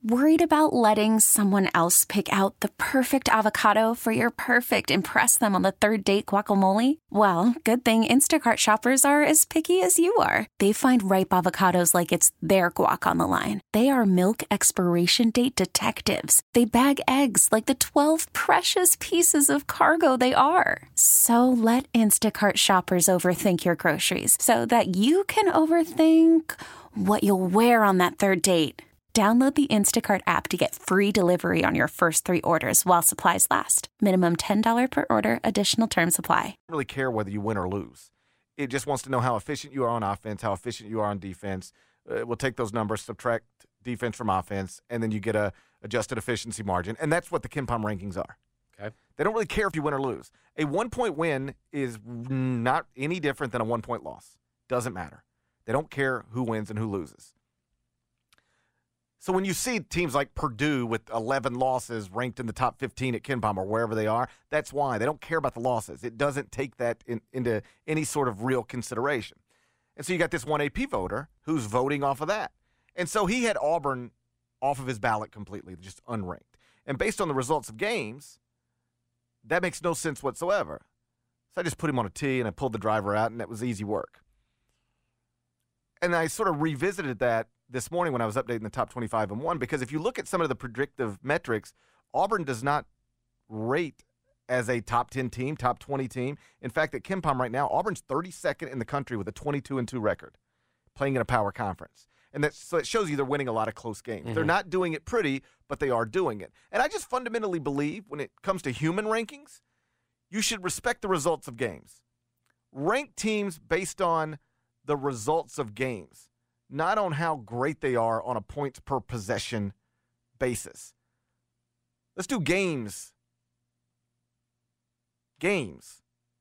Worried about letting someone else pick out the perfect avocado for your perfect impress them on the third date guacamole? Well, good thing Instacart shoppers are as picky as you are. They find ripe avocados like it's their guac on the line. They are milk expiration date detectives. They bag eggs like the 12 precious pieces of cargo they are. So let Instacart shoppers overthink your groceries so that you can overthink what you'll wear on that third date. Download the Instacart app to get free delivery on your first 3 orders while supplies last. Minimum $10 per order. Additional terms apply. Really care whether you win or lose. It just wants to know how efficient you are on offense, how efficient you are on defense. We'll take those numbers, subtract defense from offense, and then you get a adjusted efficiency margin. And that's what the KenPom rankings are. Okay. They don't really care if you win or lose. A 1-point win is not any different than a 1-point loss. Doesn't matter. They don't care who wins and who loses. So when you see teams like Purdue with 11 losses ranked in the top 15 at KenPom or wherever they are, that's why. They don't care about the losses. It doesn't take that into any sort of real consideration. And so you got this one AP voter who's voting off of that. And so he had Auburn off of his ballot completely, just unranked. And based on the results of games, that makes no sense whatsoever. So I just put him on a tee and I pulled the driver out, and that was easy work. And I sort of revisited that this morning when I was updating the top 25 and 1, because if you look at some of the predictive metrics, Auburn does not rate as a top 10 team, top 20 team. In fact, at KenPom right now, Auburn's 32nd in the country with a 22-2 record, playing in a power conference. And so it shows you they're winning a lot of close games. Mm-hmm. They're not doing it pretty, but they are doing it. And I just fundamentally believe when it comes to human rankings, you should respect the results of games. Rank teams based on the results of games, not on how great they are on a points per possession basis. Let's do games. Games.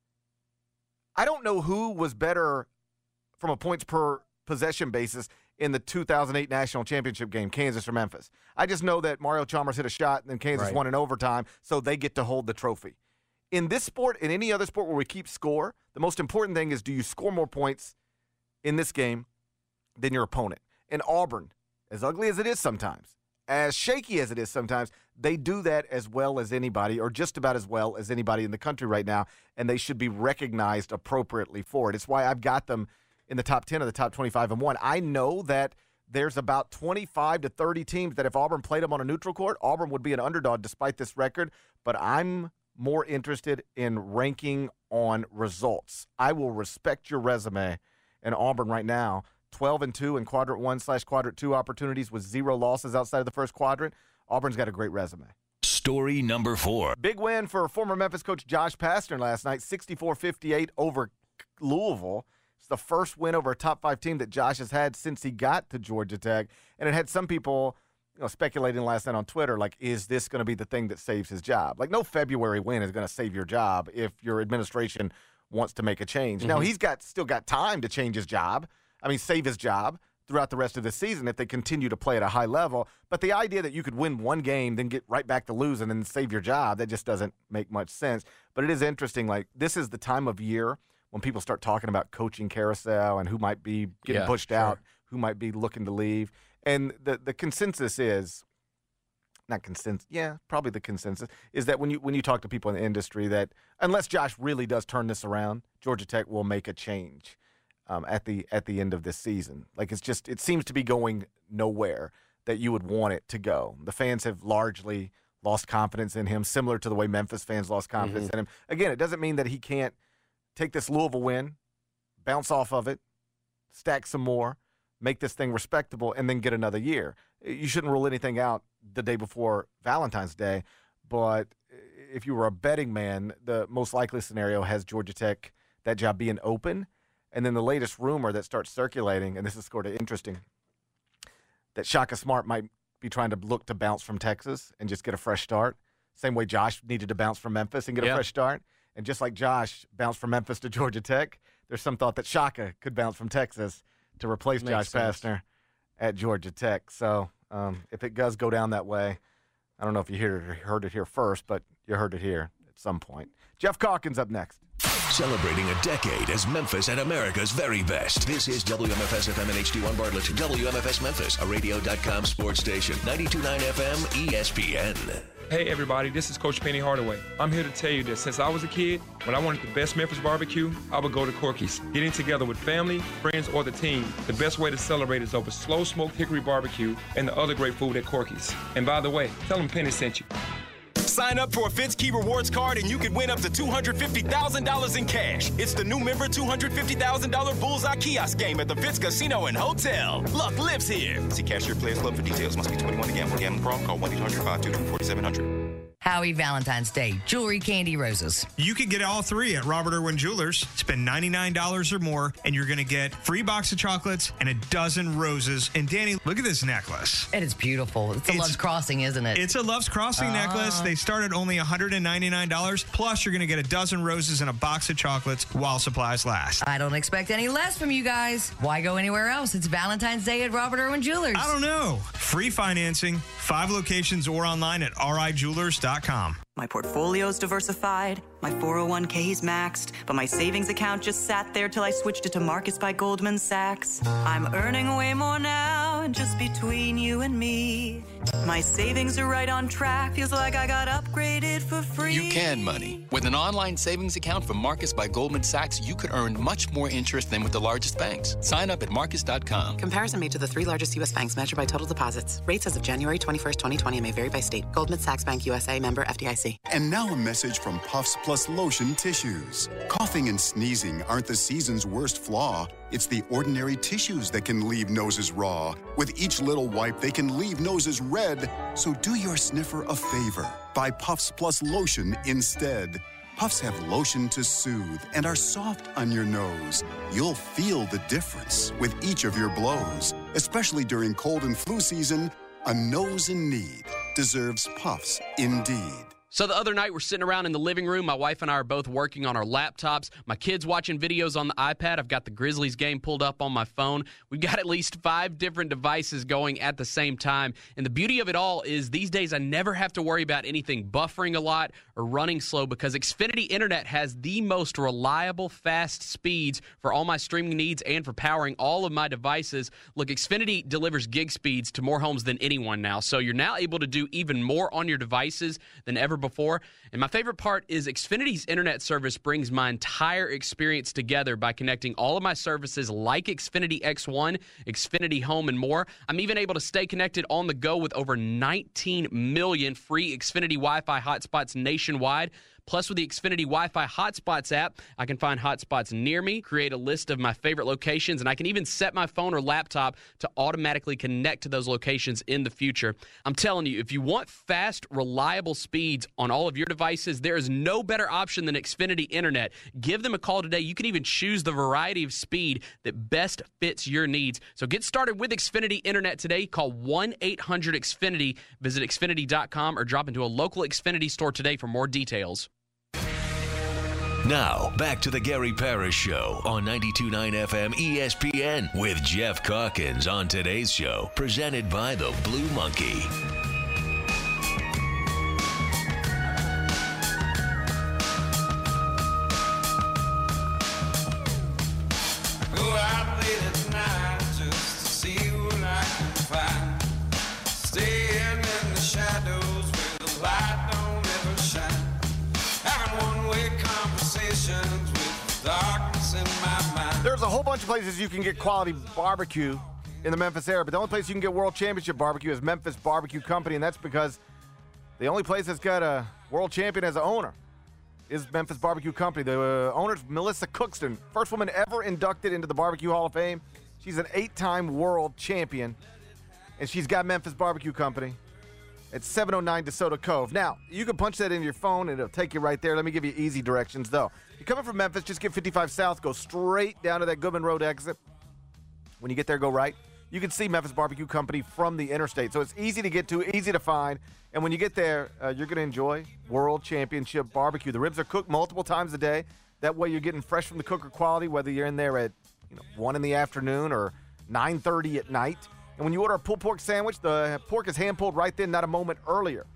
I don't know who was better from a points per possession basis in the 2008 national championship game, Kansas or Memphis. I just know that Mario Chalmers hit a shot and then Kansas won in overtime, so they get to hold the trophy. In this sport, in any other sport where we keep score, the most important thing is, do you score more points in this game than your opponent? And Auburn, as ugly as it is sometimes, as shaky as it is sometimes, they do that as well as anybody, or just about as well as anybody in the country right now, and they should be recognized appropriately for it. It's why I've got them in the top 10 of the top 25 and 1. I know that there's about 25 to 30 teams that if Auburn played them on a neutral court, Auburn would be an underdog despite this record, but I'm more interested in ranking on results. I will respect your resume. And Auburn right now, 12-2 in quadrant 1/quadrant 2 opportunities with 0 losses outside of the first quadrant. Auburn's got a great resume. Story number 4. Big win for former Memphis coach Josh Pastner last night, 64-58 over Louisville. It's the first win over a top 5 team that Josh has had since he got to Georgia Tech. And it had some people speculating last night on Twitter, like, is this going to be the thing that saves his job? Like, no February win is going to save your job if your administration wants to make a change. Mm-hmm. Now, he's still got time to change his job. Save his job throughout the rest of the season if they continue to play at a high level. But the idea that you could win one game, then get right back to losing and then save your job, that just doesn't make much sense. But it is interesting. Like, this is the time of year when people start talking about coaching carousel and who might be getting pushed out, who might be looking to leave. And the consensus is, not consensus, probably the consensus, is that when you talk to people in the industry, that unless Josh really does turn this around, Georgia Tech will make a change at the end of this season. Like, it seems to be going nowhere that you would want it to go. The fans have largely lost confidence in him, similar to the way Memphis fans lost confidence in him. Again, it doesn't mean that he can't take this Louisville win, bounce off of it, stack some more, make this thing respectable, and then get another year. You shouldn't rule anything out the day before Valentine's Day, but if you were a betting man, the most likely scenario has Georgia Tech, that job being open. And then the latest rumor that starts circulating, and this is sort of interesting, that Shaka Smart might be trying to look to bounce from Texas and just get a fresh start. Same way Josh needed to bounce from Memphis and get a fresh start. And just like Josh bounced from Memphis to Georgia Tech, there's some thought that Shaka could bounce from Texas to replace Josh Pastner at Georgia Tech. So if it does go down that way, I don't know if you heard it here first, but you heard it here. at some point. Jeff Calkins up next. Celebrating a decade as Memphis and America's very best. This is WMFS FM and HD1 Bartlett. WMFS Memphis, a radio.com sports station. 92.9 FM ESPN. Hey everybody, this is Coach Penny Hardaway. I'm here to tell you that since I was a kid, when I wanted the best Memphis barbecue, I would go to Corky's. Getting together with family, friends, or the team, the best way to celebrate is over slow smoked hickory barbecue and the other great food at Corky's. And by the way, tell them Penny sent you. Sign up for a Fitz Key Rewards card and you could win up to $250,000 in cash. It's the new member $250,000 Bullseye Kiosk game at the Fitz Casino and Hotel. Luck lives here. See Cashier Players Club for details. Must be 21 to gamble. Gambling problem? Call 1-800-522-4700. Happy Valentine's Day. Jewelry, candy, roses. You could get all three at Robert Irwin Jewelers. Spend $99 or more, and you're going to get free box of chocolates and a dozen roses. And Danny, look at this necklace. It is beautiful. It's a Love's Crossing, isn't it? It's a Love's Crossing necklace. They start at only $199. Plus, you're going to get a dozen roses and a box of chocolates while supplies last. I don't expect any less from you guys. Why go anywhere else? It's Valentine's Day at Robert Irwin Jewelers. I don't know. Free financing, 5 locations or online at rijewelers.com. My portfolio's diversified, my 401k's maxed, but my savings account just sat there till I switched it to Marcus by Goldman Sachs. I'm earning way more now, and just between you and me, my savings are right on track. Feels like I got upgraded for free. You can money. With an online savings account from Marcus by Goldman Sachs, you could earn much more interest than with the largest banks. Sign up at marcus.com. Comparison made to the 3 largest U.S. banks measured by total deposits. Rates as of January 21st, 2020 and may vary by state. Goldman Sachs Bank USA, member FDIC. And now a message from Puffs Plus Lotion Tissues. Coughing and sneezing aren't the season's worst flaw. It's the ordinary tissues that can leave noses raw. With each little wipe, they can leave noses red. So do your sniffer a favor. Buy Puffs Plus Lotion instead. Puffs have lotion to soothe and are soft on your nose. You'll feel the difference with each of your blows. Especially during cold and flu season, a nose in need deserves Puffs indeed. So the other night, we're sitting around in the living room. My wife and I are both working on our laptops. My kid's watching videos on the iPad. I've got the Grizzlies game pulled up on my phone. We've got at least 5 different devices going at the same time. And the beauty of it all is these days I never have to worry about anything buffering a lot or running slow because Xfinity Internet has the most reliable, fast speeds for all my streaming needs and for powering all of my devices. Look, Xfinity delivers gig speeds to more homes than anyone now. So you're now able to do even more on your devices than ever before. And my favorite part is Xfinity's internet service brings my entire experience together by connecting all of my services like Xfinity X1, Xfinity Home, and more. I'm even able to stay connected on the go with over 19 million free Xfinity Wi-Fi hotspots nationwide. Plus, with the Xfinity Wi-Fi Hotspots app, I can find hotspots near me, create a list of my favorite locations, and I can even set my phone or laptop to automatically connect to those locations in the future. I'm telling you, if you want fast, reliable speeds on all of your devices, there is no better option than Xfinity Internet. Give them a call today. You can even choose the variety of speed that best fits your needs. So get started with Xfinity Internet today. Call 1-800-XFINITY. Visit Xfinity.com or drop into a local Xfinity store today for more details. Now, back to the Gary Parrish Show on 92.9 FM ESPN with Jeff Calkins on today's show, presented by the Blue Monkey. Go out late at night just to see what I can find. Staying in the shadows where the light don't ever shine. Having one-way conversations with the darkness in my mind. There's a whole bunch of places you can get quality barbecue in the Memphis area, but the only place you can get World Championship barbecue is Memphis Barbecue Company, and that's because the only place that's got a world champion as an owner is Memphis Barbecue Company. The owner's Melissa Cookston, first woman ever inducted into the Barbecue Hall of Fame. She's an 8-time world champion, and she's got Memphis Barbecue Company at 709 DeSoto Cove. Now, you can punch that into your phone, and it'll take you right there. Let me give you easy directions, though. You're coming from Memphis, just get 55 South, go straight down to that Goodman Road exit. When you get there, go right. You can see Memphis Barbecue Company from the interstate. So it's easy to get to, easy to find. And when you get there, you're going to enjoy World Championship Barbecue. The ribs are cooked multiple times a day. That way you're getting fresh from the cooker quality, whether you're in there at 1 in the afternoon or 9:30 at night. And when you order a pulled pork sandwich, the pork is hand-pulled right then, not a moment earlier.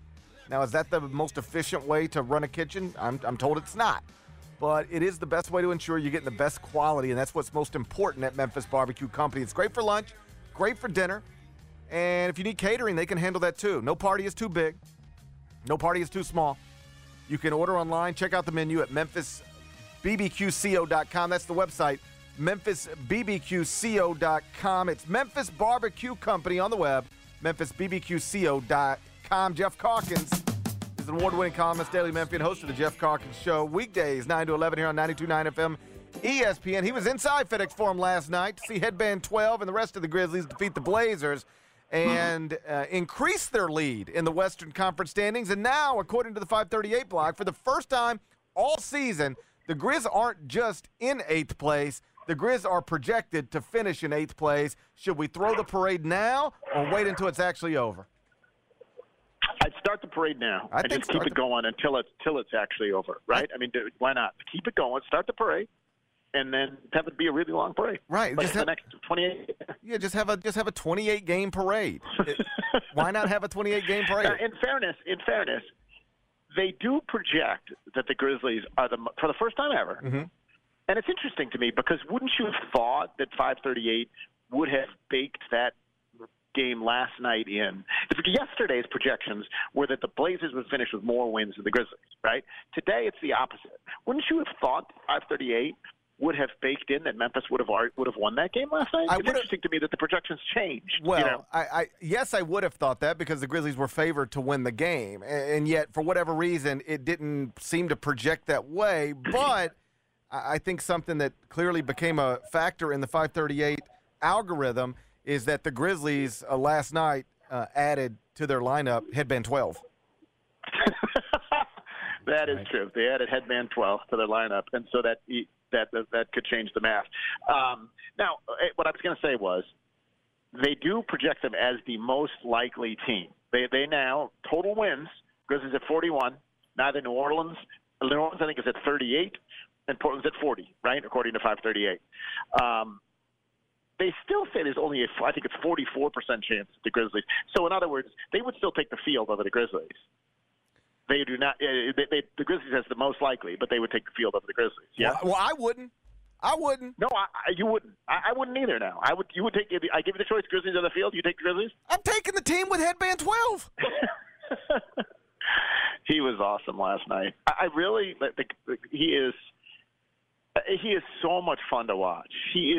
Now, is that the most efficient way to run a kitchen? I'm told it's not. But it is the best way to ensure you're getting the best quality, and that's what's most important at Memphis Barbecue Company. It's great for lunch, great for dinner, and if you need catering, they can handle that too. No party is too big. No party is too small. You can order online. Check out the menu at memphisbbqco.com. That's the website, memphisbbqco.com. It's Memphis Barbecue Company on the web, memphisbbqco.com. Jeff Calkins is an award-winning columnist, Daily Memphian, host of the Jeff Calkins Show, weekdays 9 to 11 here on 92.9 FM ESPN. He was inside FedEx Forum last night to see Headband 12 and the rest of the Grizzlies defeat the Blazers and increase their lead in the Western Conference standings. And now, according to the 538 blog, for the first time all season, the Grizz aren't just in 8th place. The Grizz are projected to finish in 8th place. Should we throw the parade now or wait until it's actually over? I'd start the parade now and just keep it going until it's actually over, right? I mean, why not? Keep it going, start the parade, and then have it be a really long parade. Right. Like the next 28. Yeah, just have a 28-game parade. Why not have a 28-game parade? In fairness, they do project that the Grizzlies are for the first time ever. Mm-hmm. And it's interesting to me because wouldn't you have thought that 538 would have baked that game last night in? Yesterday's projections were that the Blazers would finish with more wins than the Grizzlies, right? Today it's the opposite. Wouldn't you have thought 538 would have baked in that Memphis would have won that game last night? It's interesting to me that the projections changed. Well, yes, I would have thought that because the Grizzlies were favored to win the game, and yet for whatever reason it didn't seem to project that way. But I think something that clearly became a factor in the 538 algorithm is that the Grizzlies last night added to their lineup Headband 12. That is true. They added Headband 12 to their lineup, and so that could change the math. Now, what I was going to say was they do project them as the most likely team. They now, total wins, Grizzlies at 41. Now New Orleans, I think, is at 38, and Portland's at 40, right, according to 538. They still say there's only I think it's 44% chance the Grizzlies. So in other words, they would still take the field over the Grizzlies. They do not. The Grizzlies has the most likely, but they would take the field over the Grizzlies. Yeah. Well, I wouldn't. No, you wouldn't. I wouldn't either. Now, You would take. I give you the choice. Grizzlies on the field. You take the Grizzlies. I'm taking the team with Headband 12. He was awesome last night. I really. He is so much fun to watch. He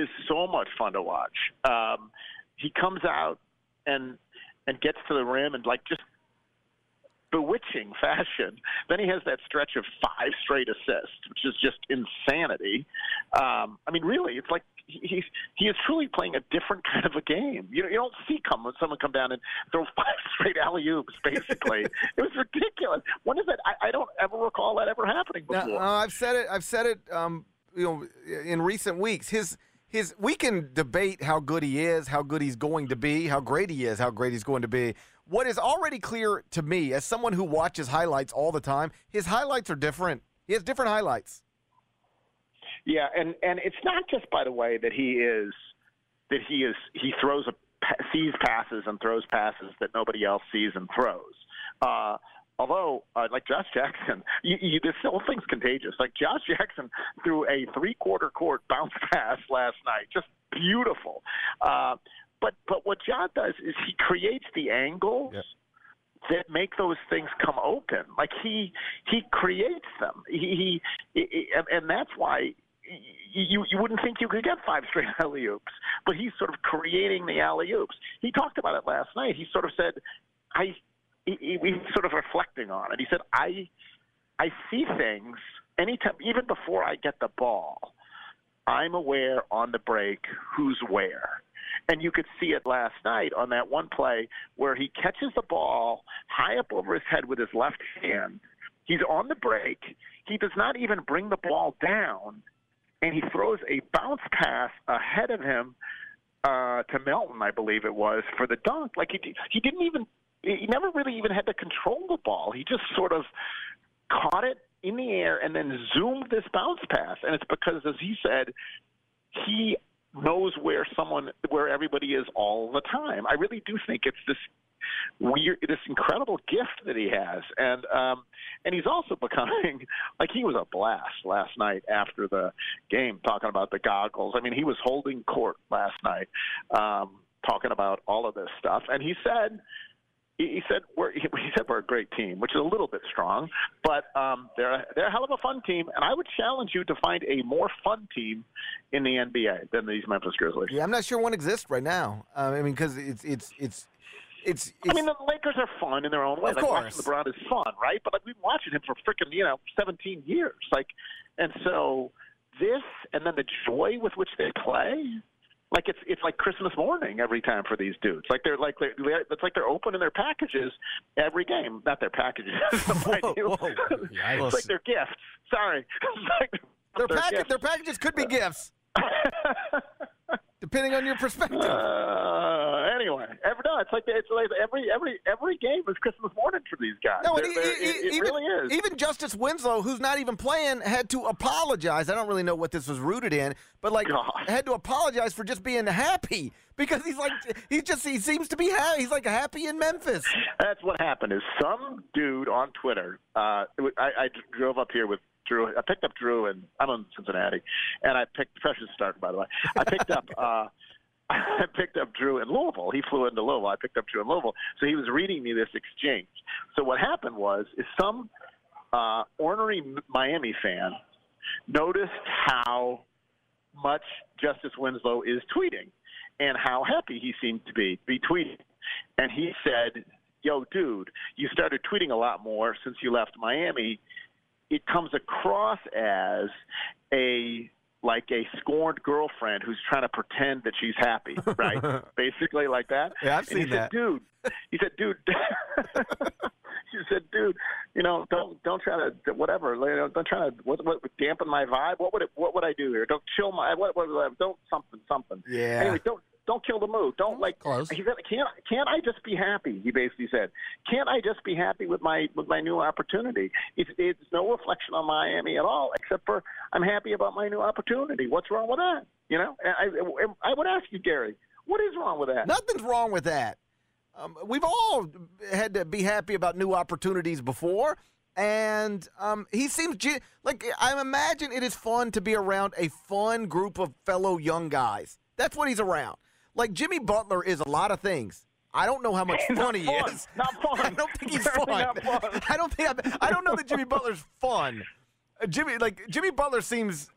comes out and gets to the rim and just bewitching fashion. Then he has that stretch of 5 straight assists, which is just insanity. I mean, really, it's like he is truly playing a different kind of a game. You don't see someone come down and throw 5 straight alley-oops, basically. It was ridiculous. When is that? I don't ever recall that ever happening before. No, I've said it. In recent weeks, we can debate how good he is, how good he's going to be, how great he is, how great he's going to be. What is already clear to me, as someone who watches highlights all the time, his highlights are different. He has different highlights. Yeah, and it's not just, by the way, that he sees passes and throws passes that nobody else sees and throws. Although, like Josh Jackson, this whole thing's contagious. Like Josh Jackson threw a 3/4 court bounce pass last night, just beautiful. But what John does is he creates the angles that make those things come open. Like he creates them. And that's why you wouldn't think you could get 5 straight alley-oops, but he's sort of creating the alley-oops. He talked about it last night. He sort of said, he sort of reflecting on it. He said, I see things anytime, even before I get the ball, I'm aware on the break who's where. And you could see it last night on that one play where he catches the ball high up over his head with his left hand. He's on the break. He does not even bring the ball down, and he throws a bounce pass ahead of him to Melton, I believe it was, for the dunk. Like he never really even had to control the ball. He just sort of caught it in the air and then zoomed this bounce pass. And it's because, as he said, he knows where everybody is all the time. I really do think it's this incredible gift that he has, and he's also becoming like he was a blast last night after the game, talking about the goggles. I mean, he was holding court last night, talking about all of this stuff, and he said we're a great team, which is a little bit strong, but they're a hell of a fun team, and I would challenge you to find a more fun team in the NBA than these Memphis Grizzlies. Yeah, I'm not sure one exists right now. I mean, because it's. I mean, the Lakers are fun in their own way. Of like, course. watching LeBron is fun, right? But we've been watching him for freaking 17 years. And so this, and then the joy with which they play. It's like Christmas morning every time for these dudes. It's like they're opening their packages every game. Not their packages. Whoa. It's like their gifts. Sorry. Their packages could be gifts. Depending on your perspective. Anyway, it's like every game is Christmas morning for these guys. No, it really is. Even Justice Winslow, who's not even playing, had to apologize. I don't really know what this was rooted in, but had to apologize for just being happy because he seems to be happy. He's happy in Memphis. That's what happened. Is some dude on Twitter? I drove up here with Drew. I picked up Drew, and I'm in Cincinnati, and I picked Precious Stark, by the way. I picked up Drew in Louisville. He flew into Louisville. I picked up Drew in Louisville. So he was reading me this exchange. So what happened is some ornery Miami fan noticed how much Justice Winslow is tweeting and how happy he seemed to be tweeting. And he said, "Yo, dude, you started tweeting a lot more since you left Miami. It comes across as a scorned girlfriend who's trying to pretend that she's happy, right? Basically like that." Yeah, I've seen that. He said, dude, don't try to whatever. Don't try to dampen my vibe. What would I do here? Don't chill my don't something. Yeah. Anyway, don't kill the mood. Don't close. He said, can't I just be happy? He basically said, can't I just be happy with my new opportunity? It's no reflection on Miami at all, except for I'm happy about my new opportunity. What's wrong with that? I would ask you, Gary, what is wrong with that? Nothing's wrong with that. We've all had to be happy about new opportunities before, and he seems I imagine it is fun to be around a fun group of fellow young guys. That's what he's around. Jimmy Butler is a lot of things. I don't know how much fun he is. Not fun. I don't think he's fun. Not fun. I don't know that Jimmy Butler's fun. Jimmy Butler seems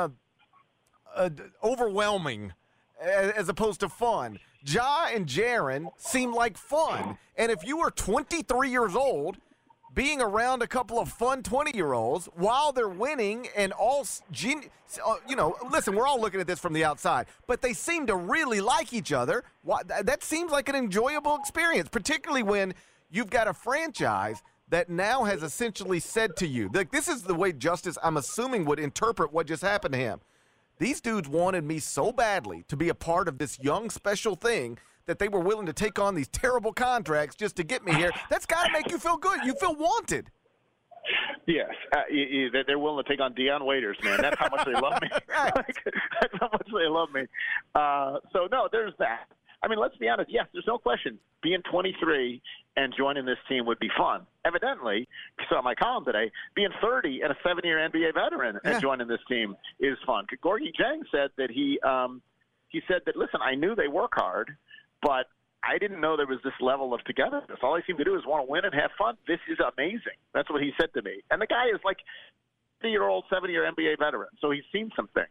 overwhelming as opposed to fun. Ja and Jaren seem like fun. And if you were 23 years old, being around a couple of fun 20-year-olds while they're winning and listen, we're all looking at this from the outside, but they seem to really like each other. That seems like an enjoyable experience, particularly when you've got a franchise that now has essentially said to you, this is the way Justice, I'm assuming, would interpret what just happened to him. These dudes wanted me so badly to be a part of this young special thing that they were willing to take on these terrible contracts just to get me here. That's got to make you feel good. You feel wanted. Yes, they're willing to take on Deion Waiters, man. That's how much they love me. That's how much they love me. So, no, there's that. I mean, let's be honest. Yes, there's no question. Being 23 and joining this team would be fun. Evidently, you saw my column today, being 30 and a 7-year NBA veteran and joining this team is fun. Gorgie Jang said that he said that, listen, I knew they work hard, but I didn't know there was this level of togetherness. All I seem to do is want to win and have fun. This is amazing. That's what he said to me. And the guy is like a 50-year-old, 7-year NBA veteran, so he's seen some things.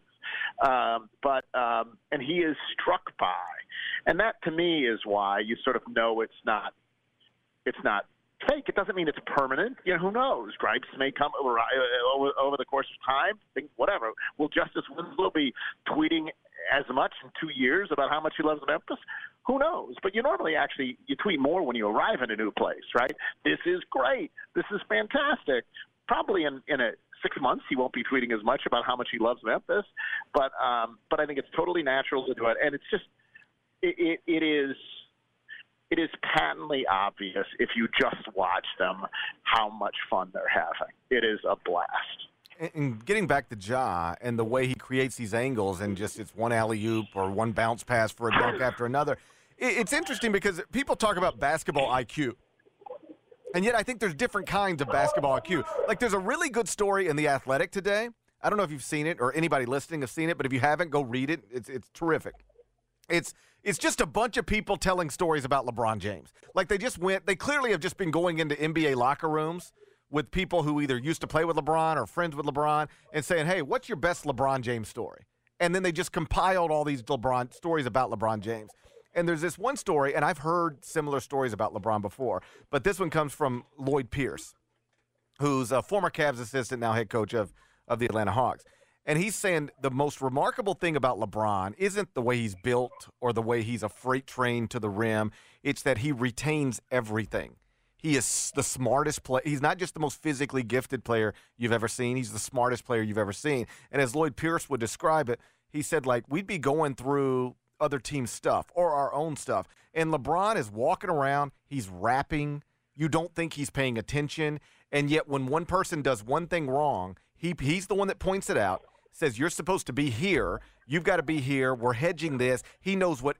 And he is struck by. And that, to me, is why you sort of know it's not fake. It doesn't mean it's permanent. Who knows? Gripes may come over the course of time. Whatever. Will Justice Winslow be tweeting as much in 2 years about how much he loves Memphis? Who knows? But you normally you tweet more when you arrive in a new place, right? This is great. This is fantastic. Probably in 6 months he won't be tweeting as much about how much he loves Memphis, but I think it's totally natural to do it, and it's just it is patently obvious if you just watch them how much fun they're having. It is a blast. And getting back to Ja and the way he creates these angles and just it's one alley-oop or one bounce pass for a dunk after another, It's interesting because people talk about basketball IQ. And yet I think there's different kinds of basketball IQ. Like there's a really good story in The Athletic today. I don't know if you've seen it or anybody listening has seen it, but if you haven't, go read it. It's terrific. It's just a bunch of people telling stories about LeBron James. Like they clearly have just been going into NBA locker rooms with people who either used to play with LeBron or friends with LeBron and saying, hey, what's your best LeBron James story? And then they just compiled all these LeBron stories about LeBron James. And there's this one story, and I've heard similar stories about LeBron before, but this one comes from Lloyd Pierce, who's a former Cavs assistant, now head coach of the Atlanta Hawks. And he's saying the most remarkable thing about LeBron isn't the way he's built or the way he's a freight train to the rim. It's that he retains everything. He is the smartest player. He's not just the most physically gifted player you've ever seen. He's the smartest player you've ever seen. And as Lloyd Pierce would describe it, he said, like, we'd be going through other team stuff or our own stuff. And LeBron is walking around. He's rapping. You don't think he's paying attention. And yet when one person does one thing wrong, he's the one that points it out, says you're supposed to be here. You've got to be here. We're hedging this. He knows what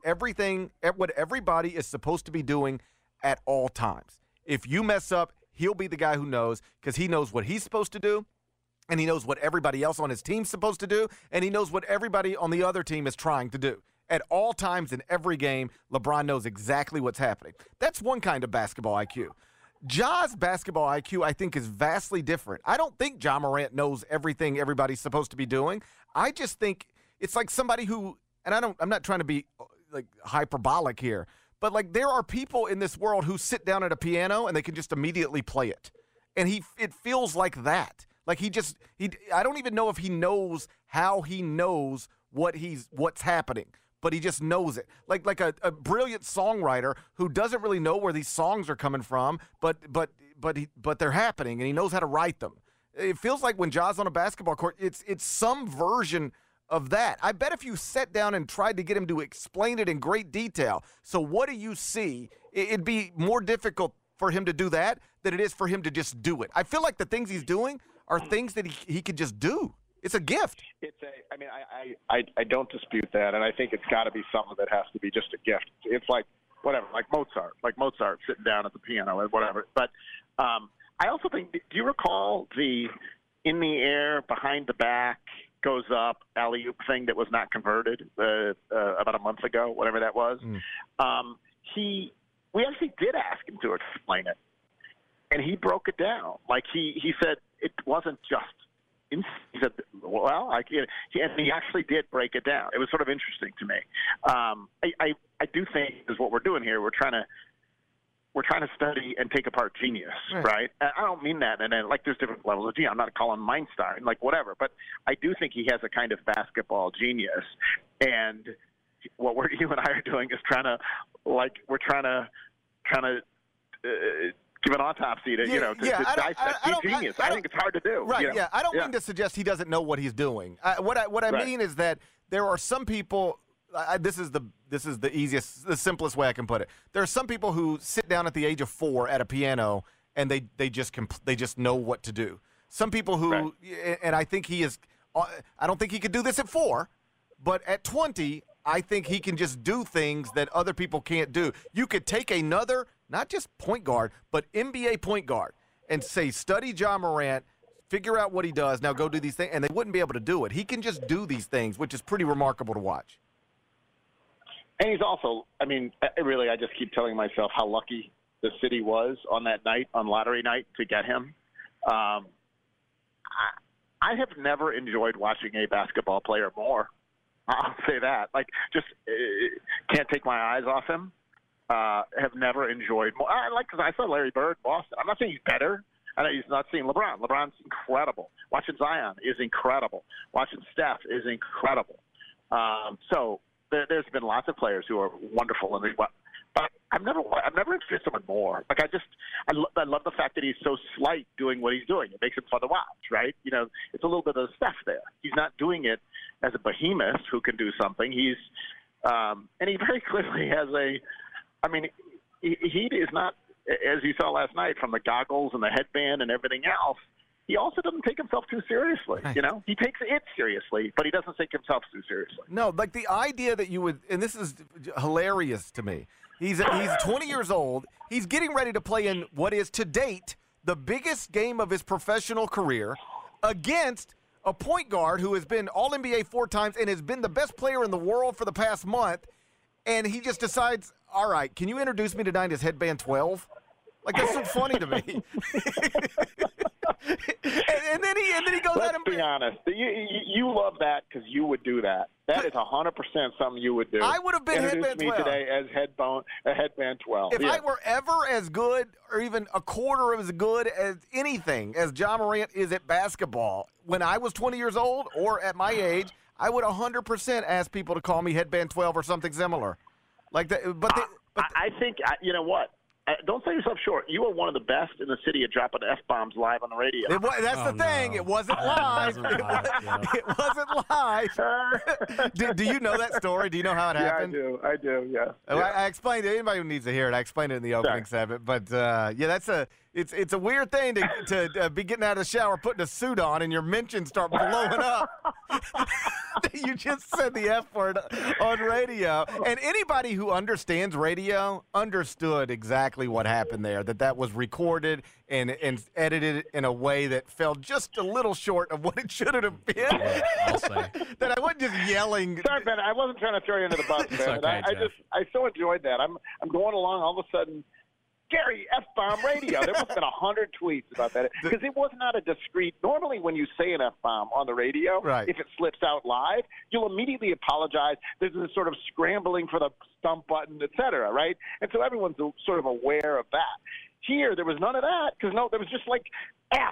everybody is supposed to be doing at all times. If you mess up, he'll be the guy who knows because he knows what he's supposed to do. And he knows what everybody else on his team's supposed to do. And he knows what everybody on the other team is trying to do. At all times in every game, LeBron knows exactly what's happening. That's one kind of basketball IQ. Ja's basketball IQ, I think, is vastly different. I don't think Ja Morant knows everything everybody's supposed to be doing. I just think it's like somebody who, and I'm not trying to be like hyperbolic here, but like there are people in this world who sit down at a piano and they can just immediately play it. And it feels like that. Like I don't even know if he knows how he knows what's happening. But he just knows it. Like a brilliant songwriter who doesn't really know where these songs are coming from, but they're happening, and he knows how to write them. It feels like when Ja's on a basketball court, it's some version of that. I bet if you sat down and tried to get him to explain it in great detail, so what do you see, it'd be more difficult for him to do that than it is for him to just do it. I feel like the things he's doing are things that he could just do. It's a gift. I don't dispute that, and I think it's got to be something that has to be just a gift. It's like whatever, like Mozart sitting down at the piano and whatever. But I also think, do you recall the in the air, behind the back, goes up alley-oop thing that was not converted about a month ago, whatever that was? We actually did ask him to explain it, and he broke it down. Like he said it wasn't just. He said, well, he actually did break it down. It was sort of interesting to me. I do think is what we're doing here. We're trying to study and take apart genius, right? And I don't mean that. And then, like, there's different levels of genius. I'm not calling him Einstein, like whatever. But I do think he has a kind of basketball genius. And what you and I are doing is trying to give an autopsy to dissect genius. I think it's hard to do. Right, yeah. I don't mean to suggest he doesn't know what he's doing. What I mean is that there are some people, this is the simplest way I can put it. There are some people who sit down at the age of 4 at a piano and they just know what to do. Some people who, and I think he is, I don't think he could do this at 4, but at 20, I think he can just do things that other people can't do. You could take another, not just point guard, but NBA point guard and say, study Ja Morant, figure out what he does, now go do these things, and they wouldn't be able to do it. He can just do these things, which is pretty remarkable to watch. And he's also, I just keep telling myself how lucky the city was on that night, on lottery night, to get him. I have never enjoyed watching a basketball player more. I'll say that. Like, just can't take my eyes off him. Have never enjoyed more. Because I saw Larry Bird, Boston. I'm not saying he's better. I know he's not seeing LeBron. LeBron's incredible. Watching Zion is incredible. Watching Steph is incredible. So there's been lots of players who are wonderful, but I've never enjoyed someone more. Like I love the fact that he's so slight doing what he's doing. It makes it fun to watch, right? You know, it's a little bit of stuff there. He's not doing it as a behemoth who can do something. He's and he very clearly has he is not, as you saw last night, from the goggles and the headband and everything else. he also doesn't take himself too seriously. You know, he takes it seriously, but he doesn't take himself too seriously. No, like the idea that you would, and this is hilarious to me. He's 20 years old. He's getting ready to play in what is to date the biggest game of his professional career against a point guard who has been All-NBA 4 times and has been the best player in the world for the past month. And he just decides, all right, can you introduce me tonight as Headband 12? Like, that's so funny to me. and then he goes Let's out and be honest. You love that because you would do that. That is 100% something you would do. I would have been Introduce Headband me 12 today as Headband 12. If I were ever as good or even a quarter of as good as anything as John Morant is at basketball, when I was 20 years old or at my age, I would 100% ask people to call me Headband 12 or something similar. Like that. I think, you know what? Don't sell yourself short. You are one of the best in the city at dropping F-bombs live on the radio. That's the thing. It wasn't live. It wasn't live. Do you know that story? Do you know how it happened? I do, yeah. I explained it. Anybody who needs to hear it, I explained it in the opening segment. But, it's a weird thing to be getting out of the shower, putting a suit on, and your mentions start blowing up. You just said the F word on radio. And anybody who understands radio understood exactly what happened there, that was recorded and edited in a way that fell just a little short of what it should have been. Yeah, I'll say. That I wasn't just yelling. Sorry, Ben. I wasn't trying to throw you under the bus, Ben. Okay, I so enjoyed that. I'm going along all of a sudden. Gary, F-bomb radio. There must have been 100 tweets about that. Because it was not a discreet. Normally when you say an F-bomb on the radio, if it slips out live, you'll immediately apologize. There's this sort of scrambling for the stump button, et cetera, right? And so everyone's sort of aware of that. Here, there was none of that because, there was just like F,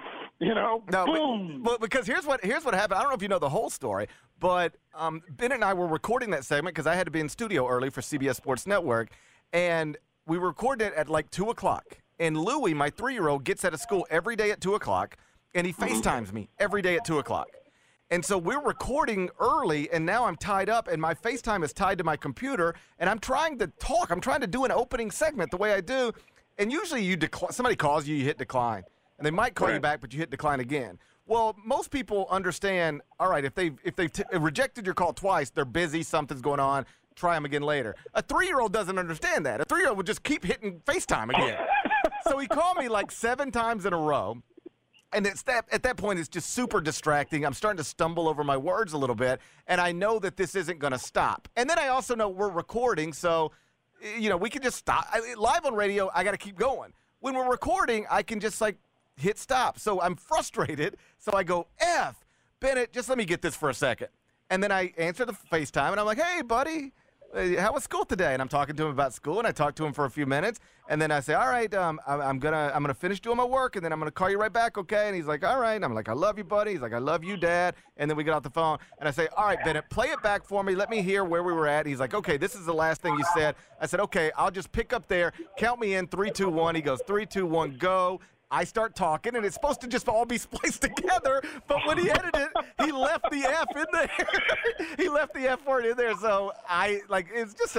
boom. But because here's what happened. I don't know if you know the whole story, but Ben and I were recording that segment because I had to be in studio early for CBS Sports Network, and we recorded it at like 2 o'clock. And Louie, my 3-year-old, gets out of school every day at 2 o'clock, and he FaceTimes me every day at 2 o'clock. And so we're recording early, and now I'm tied up, and my FaceTime is tied to my computer, and I'm trying to talk. I'm trying to do an opening segment the way I do. And usually somebody calls you, you hit decline. And they might call you back, but you hit decline again. Well, most people understand, all right, if they've rejected your call twice, they're busy, something's going on. Try them again later. A 3-year-old doesn't understand that. A 3-year-old would just keep hitting FaceTime again. So he called me like 7 times in a row. And at that point, it's just super distracting. I'm starting to stumble over my words a little bit. And I know that this isn't going to stop. And then I also know we're recording. So, we can just stop. Live on radio, I got to keep going. When we're recording, I can just hit stop. So I'm frustrated. So I go, F, Bennett, just let me get this for a second. And then I answer the FaceTime, and I'm like, hey, buddy. How was school today? And I'm talking to him about school, and I talked to him for a few minutes, and then I say, all right, I'm gonna finish doing my work, and then I'm gonna call you right back, okay? And he's like, all right. And I'm like, I love you, buddy. He's like, I love you, Dad. And then we get off the phone, and I say, all right, Bennett, play it back for me. Let me hear where we were at. He's like, okay, this is the last thing you said. I said, okay, I'll just pick up there. Count me in, 3, 2, 1. He goes, 3, 2, 1, go. I start talking, and it's supposed to just all be spliced together, but when he edited it, he left the F in there. He left the F word in there, so it's just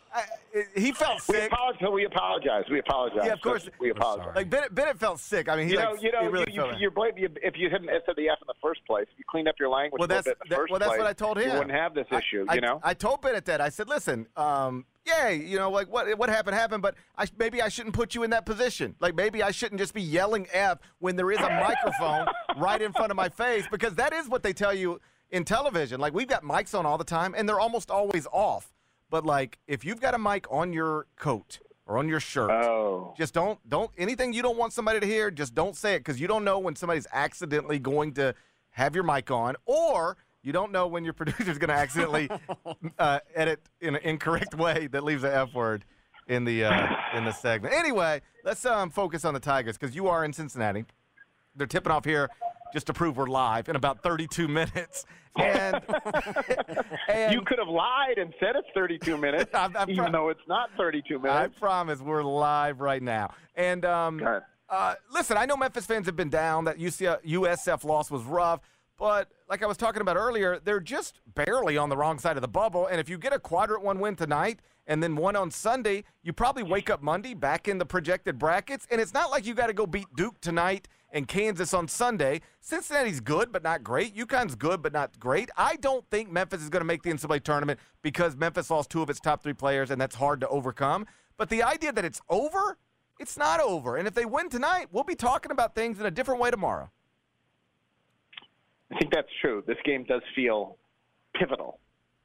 he felt sick. We apologize. Yeah, of course. We apologize. Like Bennett felt sick. I mean, he really felt it. If you hadn't said the F in the first place, if you cleaned up your language a little bit in the first place, that's what I told him. You wouldn't have this issue, I told Bennett that. I said, listen, what happened, but maybe I shouldn't put you in that position. Like, maybe I shouldn't just be yelling F when there is a microphone right in front of my face, because that is what they tell you in television. Like, we've got mics on all the time, and they're almost always off. But, like, if you've got a mic on your coat or on your shirt, just don't anything you don't want somebody to hear, just don't say it, because you don't know when somebody's accidentally going to have your mic on, or you don't know when your producer's going to accidentally edit in an incorrect way that leaves the F word in the segment. Anyway, let's focus on the Tigers, because you are in Cincinnati. They're tipping off here just to prove we're live in about 32 minutes. And you could have lied and said it's 32 minutes, even though it's not 32 minutes. I promise we're live right now. And listen, I know Memphis fans have been down. That USF loss was rough. But like I was talking about earlier, they're just barely on the wrong side of the bubble. And if you get a quadrant one win tonight and then one on Sunday, you probably wake up Monday back in the projected brackets. And it's not like you got to go beat Duke tonight and Kansas on Sunday. Cincinnati's good but not great. UConn's good but not great. I don't think Memphis is going to make the NCAA tournament because Memphis lost 2 of its top 3 players, and that's hard to overcome. But the idea that it's over, it's not over. And if they win tonight, we'll be talking about things in a different way tomorrow. I think that's true. This game does feel pivotal.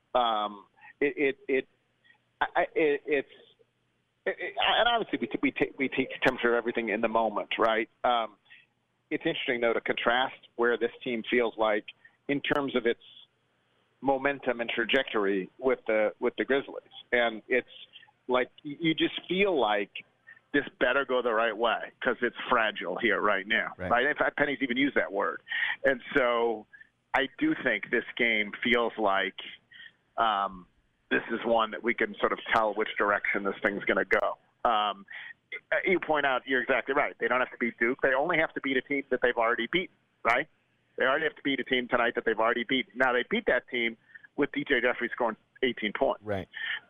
And obviously we take temperature of everything in the moment, right? It's interesting, though, to contrast where this team feels like in terms of its momentum and trajectory with the Grizzlies. And it's like you just feel like this better go the right way because it's fragile here right now. Right? In fact, Penny's even used that word. And so I do think this game feels like this is one that we can sort of tell which direction this thing's going to go. You point out, you're exactly right. They don't have to beat Duke. They only have to beat a team that they've already beaten, right? They already have to beat a team tonight that they've already beaten. Now, they beat that team with DJ Jeffrey scoring 18 points. Right.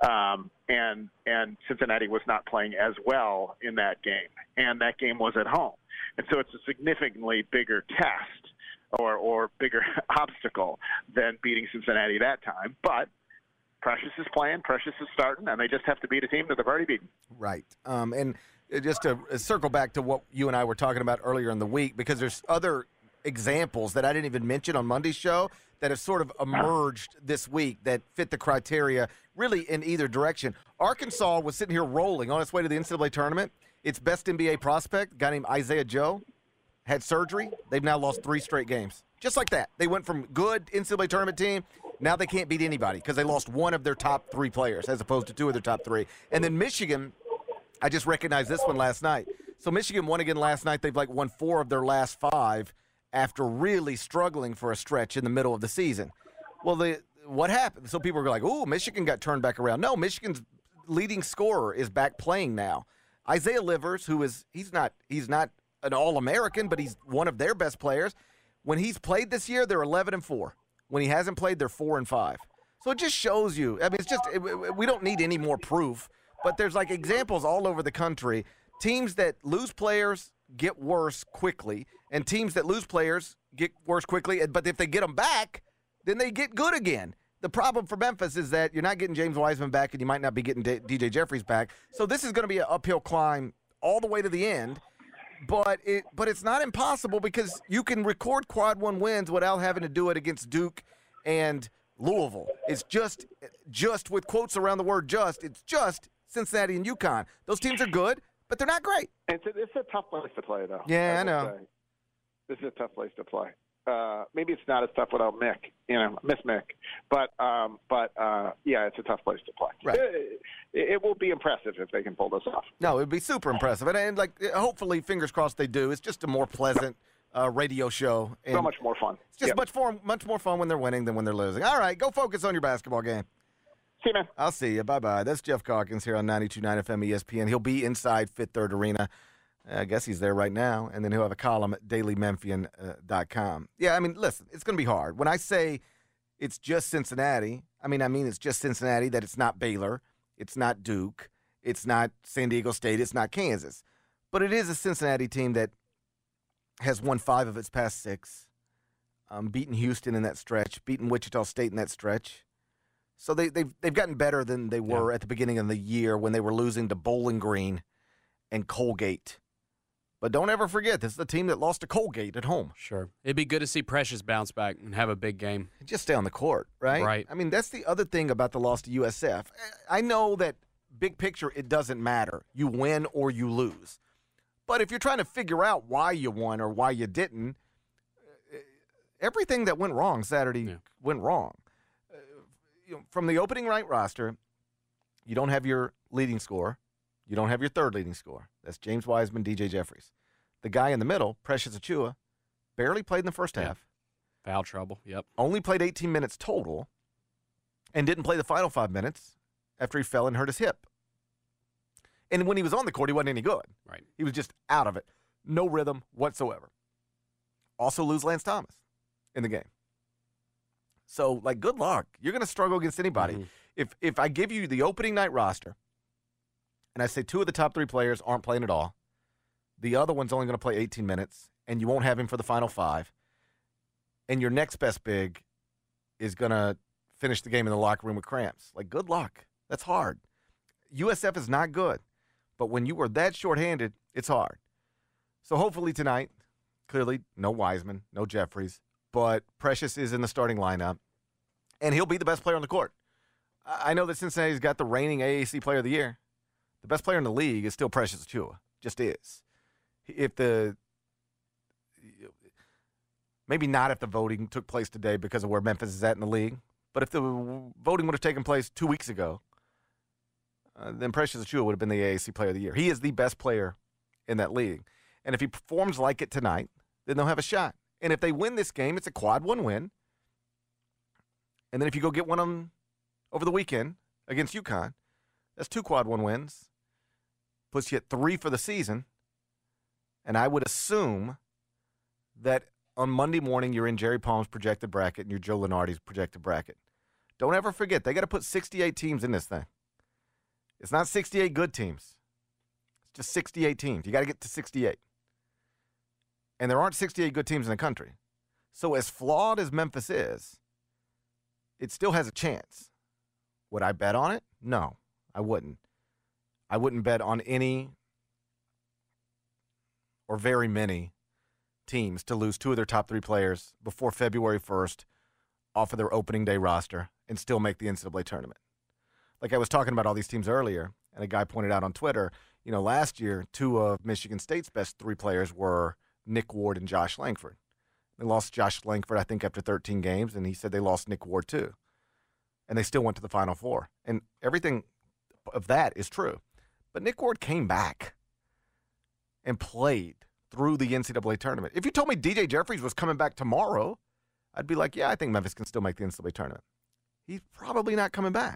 And Cincinnati was not playing as well in that game, and that game was at home. And so it's a significantly bigger test or bigger obstacle than beating Cincinnati that time. But Precious is playing, Precious is starting, and they just have to beat a team that they've already beaten. Right. And just to circle back to what you and I were talking about earlier in the week, because there's other examples that I didn't even mention on Monday's show that have sort of emerged this week that fit the criteria really in either direction. Arkansas was sitting here rolling on its way to the NCAA tournament. Its best NBA prospect, a guy named Isaiah Joe, had surgery. They've now lost 3 straight games. Just like that. They went from good NCAA tournament team, now they can't beat anybody because they lost 1 of their top 3 players as opposed to 2 of their top 3. And then Michigan, I just recognized this one last night. So Michigan won again last night. They've won 4 of their last 5 after really struggling for a stretch in the middle of the season. Well, what happened? So people were like, "Ooh, Michigan got turned back around." No, Michigan's leading scorer is back playing now. Isaiah Livers, who is he's not an All-American, but he's one of their best players. When he's played this year, they're 11-4. When he hasn't played, they're 4-5. So it just shows you. I mean, it's just we don't need any more proof, but there's examples all over the country. Teams that lose players get worse quickly, and teams that lose players get worse quickly. But if they get them back, then they get good again. The problem for Memphis is that you're not getting James Wiseman back, and you might not be getting DJ Jeffries back. So this is going to be an uphill climb all the way to the end. But it's not impossible because you can record quad 1 wins without having to do it against Duke and Louisville. It's just with quotes around the word just, it's just Cincinnati and UConn. Those teams are good, but they're not great. It's a tough place to play, though. Yeah, I know. This is a tough place to play. Maybe it's not as tough without Mick, miss Mick. But yeah, it's a tough place to play. Right. It will be impressive if they can pull this off. No, it would be super impressive. And hopefully, fingers crossed they do. It's just a more pleasant radio show. And so much more fun. It's just much more fun when they're winning than when they're losing. All right, go focus on your basketball game. See you, man. I'll see you. Bye-bye. That's Jeff Calkins here on 92.9 FM ESPN. He'll be inside Fifth Third Arena. I guess he's there right now, and then he'll have a column at dailymemphian.com. Yeah, I mean, listen, it's going to be hard. When I say it's just Cincinnati, I mean it's just Cincinnati, that it's not Baylor, it's not Duke, it's not San Diego State, it's not Kansas. But it is a Cincinnati team that has won 5 of its past 6, beaten Houston in that stretch, beaten Wichita State in that stretch. So they've gotten better than they were at the beginning of the year when they were losing to Bowling Green and Colgate. But don't ever forget, this is the team that lost to Colgate at home. Sure. It'd be good to see Precious bounce back and have a big game. Just stay on the court, right? Right. I mean, that's the other thing about the loss to USF. I know that big picture, it doesn't matter. You win or you lose. But if you're trying to figure out why you won or why you didn't, everything that went wrong Saturday went wrong. From the opening night roster, you don't have your leading scorer. You don't have your third leading scorer. That's James Wiseman, DJ Jeffries. The guy in the middle, Precious Achiuwa, barely played in the first half. Foul trouble, yep. Only played 18 minutes total and didn't play the final 5 minutes after he fell and hurt his hip. And when he was on the court, he wasn't any good. Right. He was just out of it. No rhythm whatsoever. Also lose Lance Thomas in the game. So, good luck. You're going to struggle against anybody. Mm-hmm. If I give you the opening night roster, and I say 2 of the top 3 players aren't playing at all, the other one's only going to play 18 minutes, and you won't have him for the final 5, and your next best big is going to finish the game in the locker room with cramps. Like, good luck. That's hard. USF is not good, but when you are that shorthanded, it's hard. So hopefully tonight, clearly no Wiseman, no Jeffries, but Precious is in the starting lineup, and he'll be the best player on the court. I know that Cincinnati's got the reigning AAC Player of the Year. The best player in the league is still Precious Achiuwa. Just is. Maybe not if the voting took place today because of where Memphis is at in the league, but if the voting would have taken place 2 weeks ago, then Precious Achiuwa would have been the AAC Player of the Year. He is the best player in that league. And if he performs like it tonight, then they'll have a shot. And if they win this game, it's a quad 1 win. And then if you go get one over the weekend against UConn, that's 2 quad 1 wins. Puts you at 3 for the season. And I would assume that on Monday morning you're in Jerry Palm's projected bracket and you're Joe Lunardi's projected bracket. Don't ever forget, they got to put 68 teams in this thing. It's not 68 good teams. It's just 68 teams. You got to get to 68. And there aren't 68 good teams in the country. So as flawed as Memphis is, it still has a chance. Would I bet on it? No, I wouldn't. I wouldn't bet on any or very many teams to lose 2 of their top 3 players before February 1st off of their opening day roster and still make the NCAA tournament. Like I was talking about all these teams earlier, and a guy pointed out on Twitter, last year, 2 of Michigan State's best 3 players were Nick Ward and Josh Langford. They lost Josh Langford, I think, after 13 games, and he said they lost Nick Ward too. And they still went to the Final Four. And everything of that is true. But Nick Ward came back and played through the NCAA tournament. If you told me DJ Jeffries was coming back tomorrow, I'd be like, yeah, I think Memphis can still make the NCAA tournament. He's probably not coming back.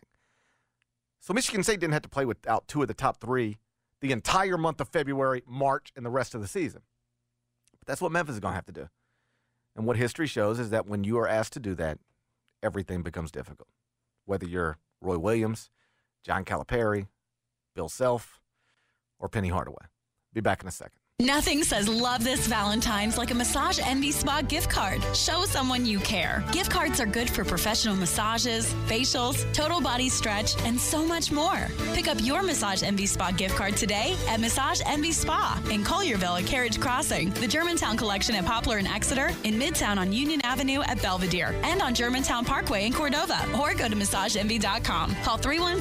So Michigan State didn't have to play without 2 of the top 3 the entire month of February, March, and the rest of the season. But that's what Memphis is going to have to do. And what history shows is that when you are asked to do that, everything becomes difficult. Whether you're Roy Williams, John Calipari, Bill Self, or Penny Hardaway. Be back in a second. Nothing says love this Valentine's like a Massage Envy Spa gift card. Show someone you care. Gift cards are good for professional massages, facials, total body stretch, and so much more. Pick up your Massage Envy Spa gift card today at Massage Envy Spa in Collierville at Carriage Crossing, the Germantown Collection at Poplar and Exeter, in Midtown on Union Avenue at Belvedere, and on Germantown Parkway in Cordova, or go to MassageEnvy.com. Call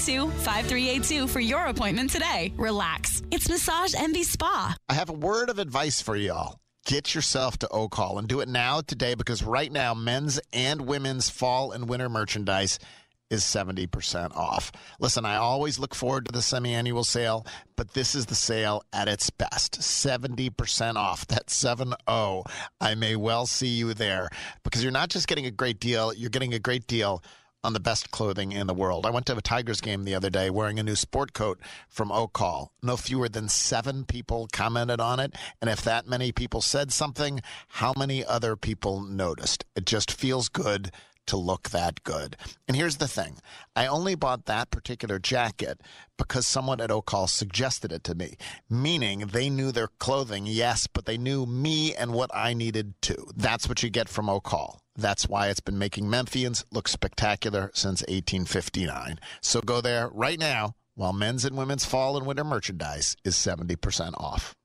312-5382 for your appointment today. Relax. It's Massage Envy Spa. I have a word of advice for y'all. Get yourself to O-Call and do it now today, because right now men's and women's fall and winter merchandise is 70% off. Listen, I always look forward to the semi-annual sale, but this is the sale at its best. 70% off. That's 7-0. I may well see you there, because you're not just getting a great deal, you're getting a great deal on the best clothing in the world. I went to a Tigers game the other day wearing a new sport coat from O-Call. No fewer than 7 people commented on it. And if that many people said something, how many other people noticed? It just feels good to look that good. And here's the thing. I only bought that particular jacket because someone at O-Call suggested it to me, meaning they knew their clothing, yes, but they knew me and what I needed too. That's what you get from O-Call. That's why it's been making Memphians look spectacular since 1859. So go there right now while men's and women's fall and winter merchandise is 70% off.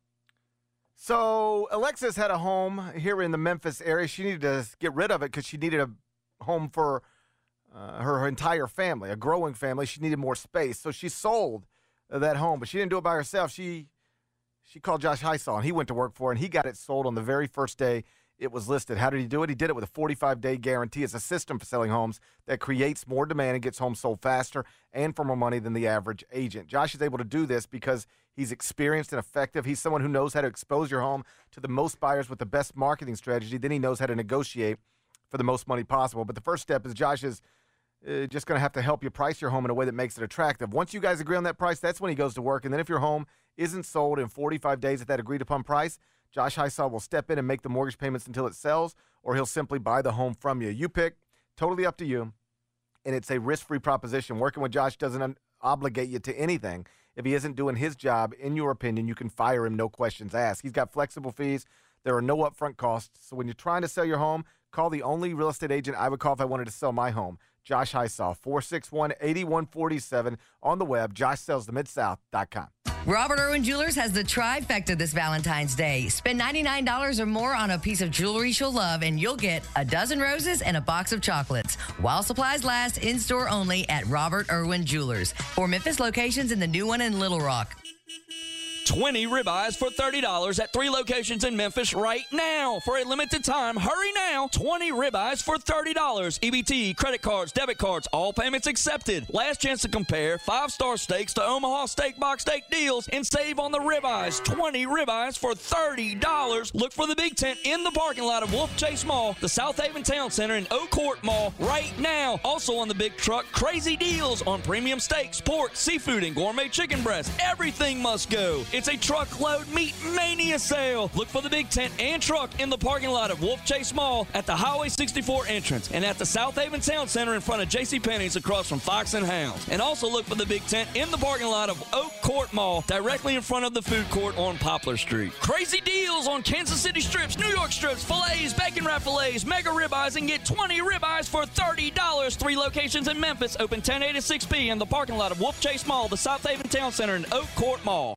So Alexis had a home here in the Memphis area. She needed to get rid of it because she needed a home for her entire family, a growing family. She needed more space. So she sold that home, but she didn't do it by herself. She called Josh Heisel, and he went to work for her, and he got it sold on the very first day it was listed. How did he do it? He did it with a 45-day guarantee. It's a system for selling homes that creates more demand and gets homes sold faster and for more money than the average agent. Josh is able to do this because he's experienced and effective. He's someone who knows how to expose your home to the most buyers with the best marketing strategy. Then he knows how to negotiate for the most money possible. But the first step is Josh is just going to have to help you price your home in a way that makes it attractive. Once you guys agree on that price, that's when he goes to work. And then if your home isn't sold in 45 days at that agreed-upon price, Josh Heisel will step in and make the mortgage payments until it sells, or he'll simply buy the home from you. You pick. Totally up to you. And it's a risk-free proposition. Working with Josh doesn't obligate you to anything. If he isn't doing his job, in your opinion, you can fire him, no questions asked. He's got flexible fees There are no upfront costs. So when you're trying to sell your home, call the only real estate agent I would call if I wanted to sell my home. Josh Hysaw, 461-8147 on the web, joshsellsthemidsouth.com. Robert Irwin Jewelers has the trifecta this Valentine's Day. Spend $99 or more on a piece of jewelry she'll love, and you'll get a dozen roses and a box of chocolates. While supplies last, in-store only at Robert Irwin Jewelers. 4 Memphis locations and the new one in Little Rock. 20 ribeyes for $30 at 3 locations in Memphis right now. For a limited time, hurry now. 20 ribeyes for $30. EBT, credit cards, debit cards, all payments accepted. Last chance to compare 5-star steaks to Omaha Steak Box Steak deals and save on the ribeyes. 20 ribeyes for $30. Look for the big tent in the parking lot of Wolf Chase Mall, the South Haven Town Center, and Oak Court Mall right now. Also on the big truck, crazy deals on premium steaks, pork, seafood, and gourmet chicken breast. Everything must go. It's a truckload meat mania sale. Look for the big tent and truck in the parking lot of Wolf Chase Mall at the Highway 64 entrance and at the South Haven Town Center in front of JCPenney's across from Fox and Hounds. And also look for the big tent in the parking lot of Oak Court Mall directly in front of the food court on Poplar Street. Crazy deals on Kansas City strips, New York strips, fillets, bacon wrap fillets, mega ribeyes, and get 20 ribeyes for $30. 3 locations in Memphis, open 10 a to 6 p. in the parking lot of Wolf Chase Mall, the South Haven Town Center, and Oak Court Mall.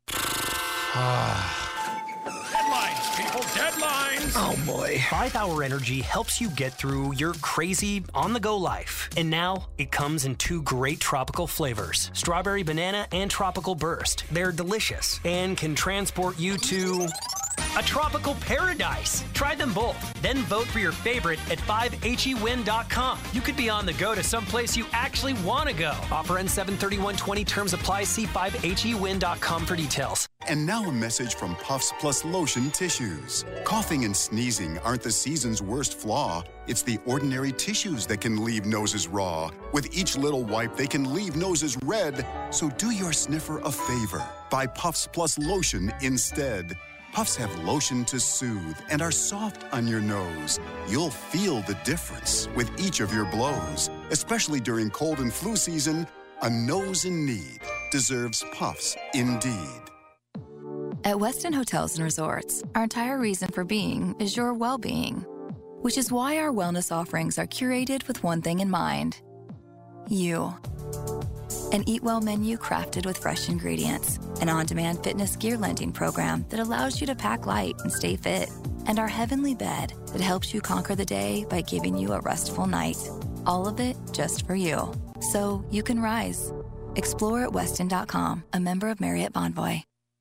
Deadlines, people, deadlines! Oh, boy. 5-Hour Energy helps you get through your crazy, on-the-go life. And now, it comes in 2 great tropical flavors, Strawberry Banana and Tropical Burst. They're delicious and can transport you to a tropical paradise. Try them both. Then vote for your favorite at 5hewin.com. You could be on the go to someplace you actually want to go. Offer ends 7/31/20. Terms apply. See 5hewin.com for details. And now a message from Puffs Plus Lotion Tissues. Coughing and sneezing aren't the season's worst flaw. It's the ordinary tissues that can leave noses raw. With each little wipe, they can leave noses red. So do your sniffer a favor. Buy Puffs Plus Lotion instead. Puffs have lotion to soothe and are soft on your nose. You'll feel the difference with each of your blows. Especially during cold and flu season, a nose in need deserves Puffs indeed. At Westin Hotels and Resorts, our entire reason for being is your well-being, which is why our wellness offerings are curated with one thing in mind: you. An Eat Well menu crafted with fresh ingredients, an on-demand fitness gear lending program that allows you to pack light and stay fit, and our heavenly bed that helps you conquer the day by giving you a restful night. All of it just for you, so you can rise. Explore at Westin.com, a member of Marriott Bonvoy.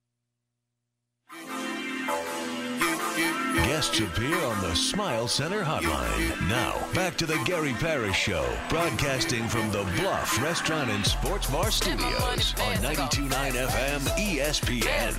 Guests appear on the Smile Center hotline. Now, back to the Gary Parrish Show, broadcasting from the Bluff Restaurant and Sports Bar Studios on 92.9 FM ESPN.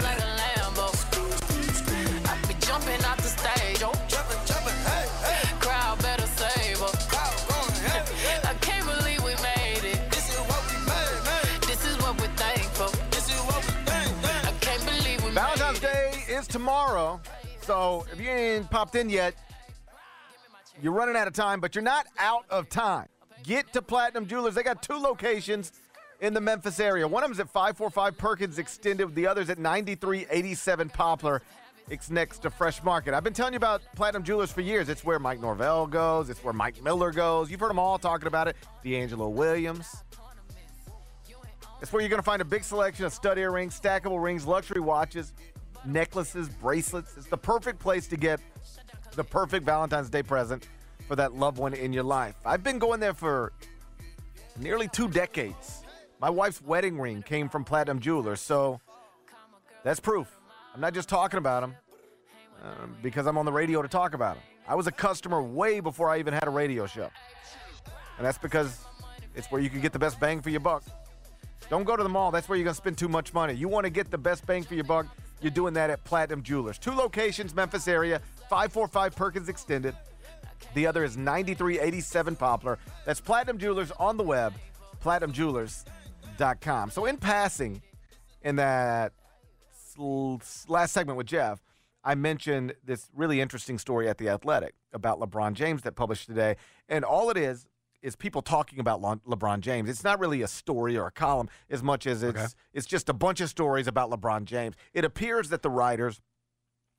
Jumping out the stage, jumping, hey. Crowd better save us. I can't believe we made it. This is what we made. This is what we're thankful. This is what we think. I can't believe we made it. Valentine's Day is tomorrow. So if you ain't popped in yet, you're running out of time, but you're not out of time. Get to Platinum Jewelers. They got 2 locations in the Memphis area. One of them's at 545 Perkins Extended. The other's at 9387 Poplar. It's next to Fresh Market. I've been telling you about Platinum Jewelers for years. It's where Mike Norvell goes. It's where Mike Miller goes. You've heard them all talking about it. D'Angelo Williams. It's where you're going to find a big selection of stud earrings, stackable rings, luxury watches, necklaces, bracelets. It's the perfect place to get the perfect Valentine's Day present for that loved one in your life. I've been going there for nearly 2 decades. My wife's wedding ring came from Platinum Jewelers, so that's proof. I'm not just talking about them because I'm on the radio to talk about them. I was a customer way before I even had a radio show, and that's because it's where you can get the best bang for your buck. Don't go to the mall. That's where you're going to spend too much money. You want to get the best bang for your buck, you're doing that at Platinum Jewelers. 2 locations, Memphis area, 545 Perkins Extended. The other is 9387 Poplar. That's Platinum Jewelers on the web, platinumjewelers.com. So in passing, in that last segment with Jeff, I mentioned this really interesting story at The Athletic about LeBron James that published today. And all it is people talking about LeBron James. It's not really a story or a column as much as it's just a bunch of stories about LeBron James. It appears that the writers,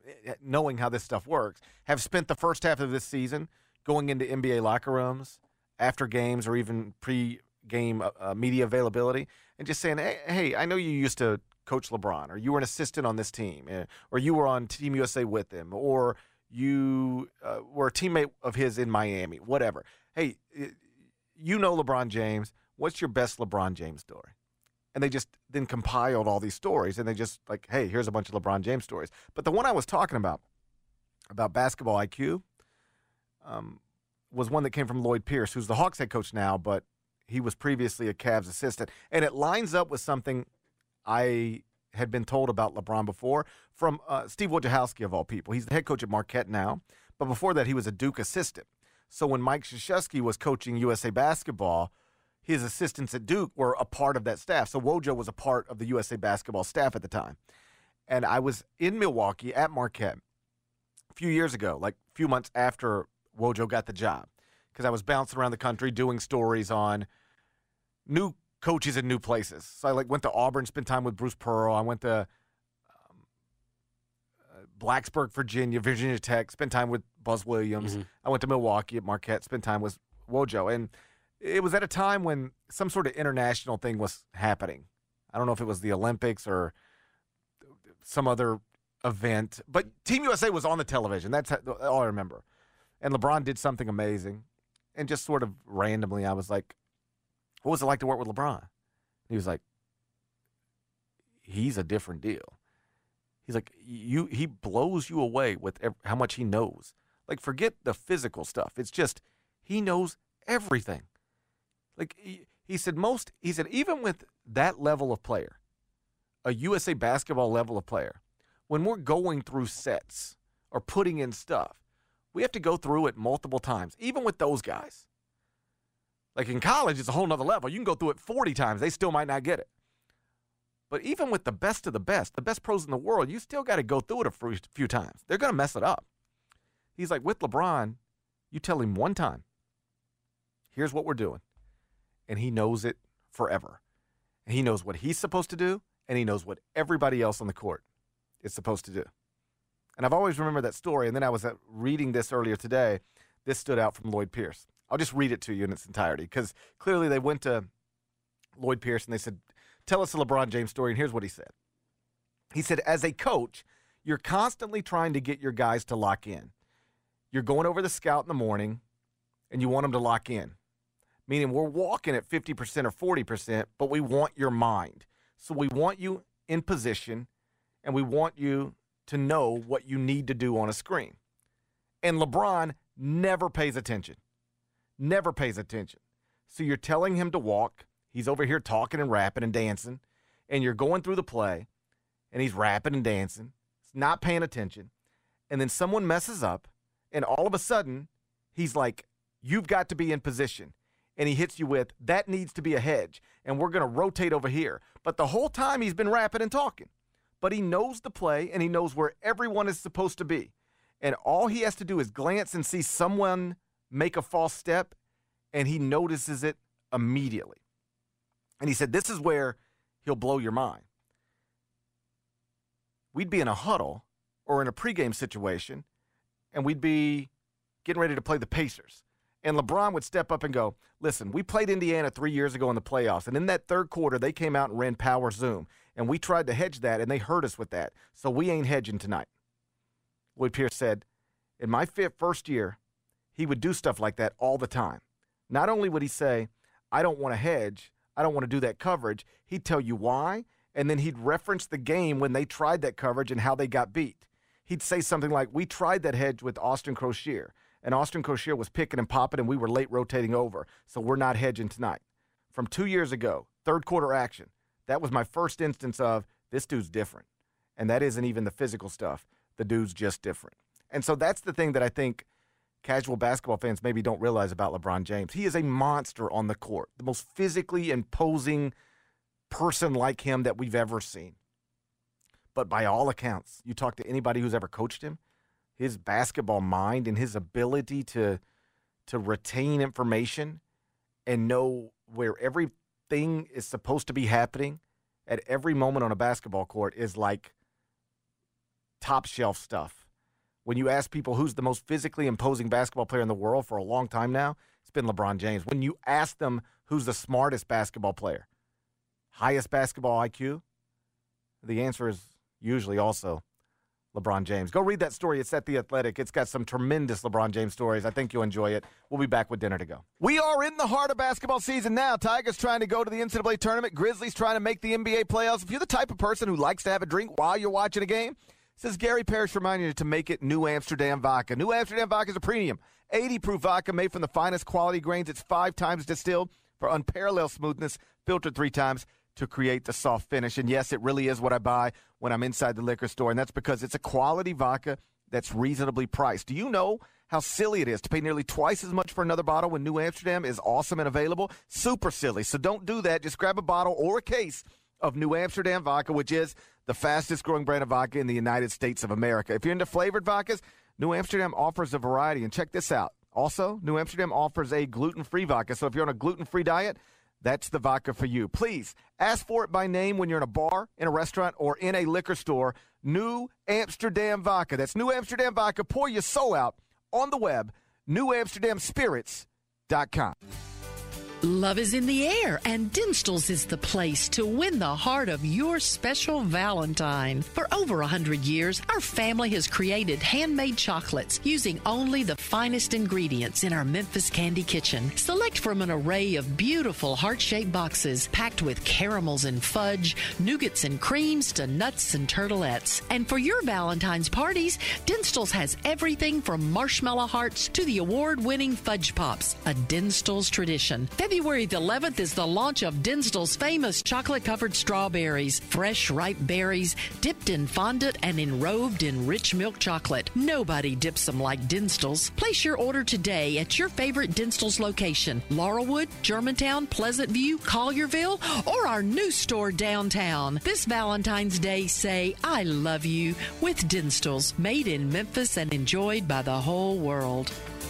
knowing how this stuff works, have spent the first half of this season going into NBA locker rooms after games or even pre-game media availability and just saying, hey, I know you used to coach LeBron, or you were an assistant on this team, or you were on Team USA with him, or you were a teammate of his in Miami, whatever. Hey, you know LeBron James. What's your best LeBron James story? And they just then compiled all these stories, and they just like, hey, here's a bunch of LeBron James stories. But the one I was talking about basketball IQ, was one that came from Lloyd Pierce, who's the Hawks head coach now, but he was previously a Cavs assistant. And it lines up with something I had been told about LeBron before from Steve Wojciechowski, of all people. He's the head coach at Marquette now, but before that he was a Duke assistant. So when Mike Krzyzewski was coaching USA Basketball, his assistants at Duke were a part of that staff. So Wojo was a part of the USA Basketball staff at the time. And I was in Milwaukee at Marquette a few years ago, like a few months after Wojo got the job, because I was bouncing around the country doing stories on new coaches in new places. So I went to Auburn, spent time with Bruce Pearl. I went to Blacksburg, Virginia Tech, spent time with Buzz Williams. Mm-hmm. I went to Milwaukee at Marquette, spent time with Wojo. And it was at a time when some sort of international thing was happening. I don't know if it was the Olympics or some other event, but Team USA was on the television. That's all I remember. And LeBron did something amazing. And just sort of randomly, I was like, what was it like to work with LeBron? And he was like, he's a different deal. He's like, he blows you away with how much he knows. Like, forget the physical stuff. It's just, he knows everything. Like, he said, even with that level of player, a USA Basketball level of player, when we're going through sets or putting in stuff, we have to go through it multiple times, even with those guys. Like in college, it's a whole nother level. You can go through it 40 times. They still might not get it. But even with the best of the best pros in the world, you still got to go through it a few times. They're going to mess it up. He's like, with LeBron, you tell him one time, here's what we're doing. And he knows it forever. And he knows what he's supposed to do, and he knows what everybody else on the court is supposed to do. And I've always remembered that story. And then I was reading this earlier today. This stood out from Lloyd Pierce. I'll just read it to you in its entirety, because clearly they went to Lloyd Pierce and they said, tell us a LeBron James story. And here's what he said. He said, as a coach, you're constantly trying to get your guys to lock in. You're going over the scout in the morning and you want them to lock in. Meaning we're walking at 50% or 40%, but we want your mind. So we want you in position and we want you to know what you need to do on a screen. And LeBron never pays attention. Never pays attention. So you're telling him to walk. He's over here talking and rapping and dancing. And you're going through the play. And he's rapping and dancing. He's not paying attention. And then someone messes up. And all of a sudden, he's like, you've got to be in position. And he hits you with, that needs to be a hedge. And we're going to rotate over here. But the whole time he's been rapping and talking. But he knows the play and he knows where everyone is supposed to be. And all he has to do is glance and see someone make a false step, and he notices it immediately. And he said, this is where he'll blow your mind. We'd be in a huddle or in a pregame situation, and we'd be getting ready to play the Pacers. And LeBron would step up and go, listen, we played Indiana 3 years ago in the playoffs, and in that third quarter, they came out and ran power zoom, and we tried to hedge that, and they hurt us with that, so we ain't hedging tonight. Lloyd Pierce said, in my first year, he would do stuff like that all the time. Not only would he say, I don't want to hedge, I don't want to do that coverage, he'd tell you why, and then he'd reference the game when they tried that coverage and how they got beat. He'd say something like, we tried that hedge with Austin Crocier, and Austin Crocier was picking and popping, and we were late rotating over, so we're not hedging tonight. From 2 years ago, third quarter action, that was my first instance of, this dude's different. And that isn't even the physical stuff. The dude's just different. And so that's the thing that I think casual basketball fans maybe don't realize about LeBron James. He is a monster on the court, the most physically imposing person like him that we've ever seen. But by all accounts, you talk to anybody who's ever coached him, his basketball mind and his ability to retain information and know where everything is supposed to be happening at every moment on a basketball court is like top shelf stuff. When you ask people who's the most physically imposing basketball player in the world for a long time now, it's been LeBron James. When you ask them who's the smartest basketball player, highest basketball IQ, the answer is usually also LeBron James. Go read that story. It's at The Athletic. It's got some tremendous LeBron James stories. I think you'll enjoy it. We'll be back with dinner to go. We are in the heart of basketball season now. Tigers trying to go to the NCAA tournament. Grizzlies trying to make the NBA playoffs. If you're the type of person who likes to have a drink while you're watching a game, says Gary Parrish reminding you to make it New Amsterdam Vodka. New Amsterdam Vodka is a premium 80-proof vodka made from the finest quality grains. It's 5 times distilled for unparalleled smoothness, filtered 3 times to create the soft finish. And yes, it really is what I buy when I'm inside the liquor store, and that's because it's a quality vodka that's reasonably priced. Do you know how silly it is to pay nearly twice as much for another bottle when New Amsterdam is awesome and available? Super silly. So don't do that. Just grab a bottle or a case of New Amsterdam Vodka, which is the fastest-growing brand of vodka in the United States of America. If you're into flavored vodkas, New Amsterdam offers a variety. And check this out. Also, New Amsterdam offers a gluten-free vodka. So if you're on a gluten-free diet, that's the vodka for you. Please ask for it by name when you're in a bar, in a restaurant, or in a liquor store. New Amsterdam Vodka. That's New Amsterdam Vodka. Pour your soul out on the web, newamsterdamspirits.com. Love is in the air, and Dinstall's is the place to win the heart of your special Valentine. For over 100 years, our family has created handmade chocolates using only the finest ingredients in our Memphis Candy Kitchen. Select from an array of beautiful heart-shaped boxes packed with caramels and fudge, nougats and creams to nuts and turtlettes. And for your Valentine's parties, Dinstall's has everything from marshmallow hearts to the award-winning fudge pops, a Dinstall's tradition. February the 11th is the launch of Dinstall's famous chocolate-covered strawberries, fresh ripe berries, dipped in fondant and enrobed in rich milk chocolate. Nobody dips them like Dinstall's. Place your order today at your favorite Dinstall's location, Laurelwood, Germantown, Pleasant View, Collierville, or our new store downtown. This Valentine's Day, say, I love you with Dinstall's, made in Memphis and enjoyed by the whole world.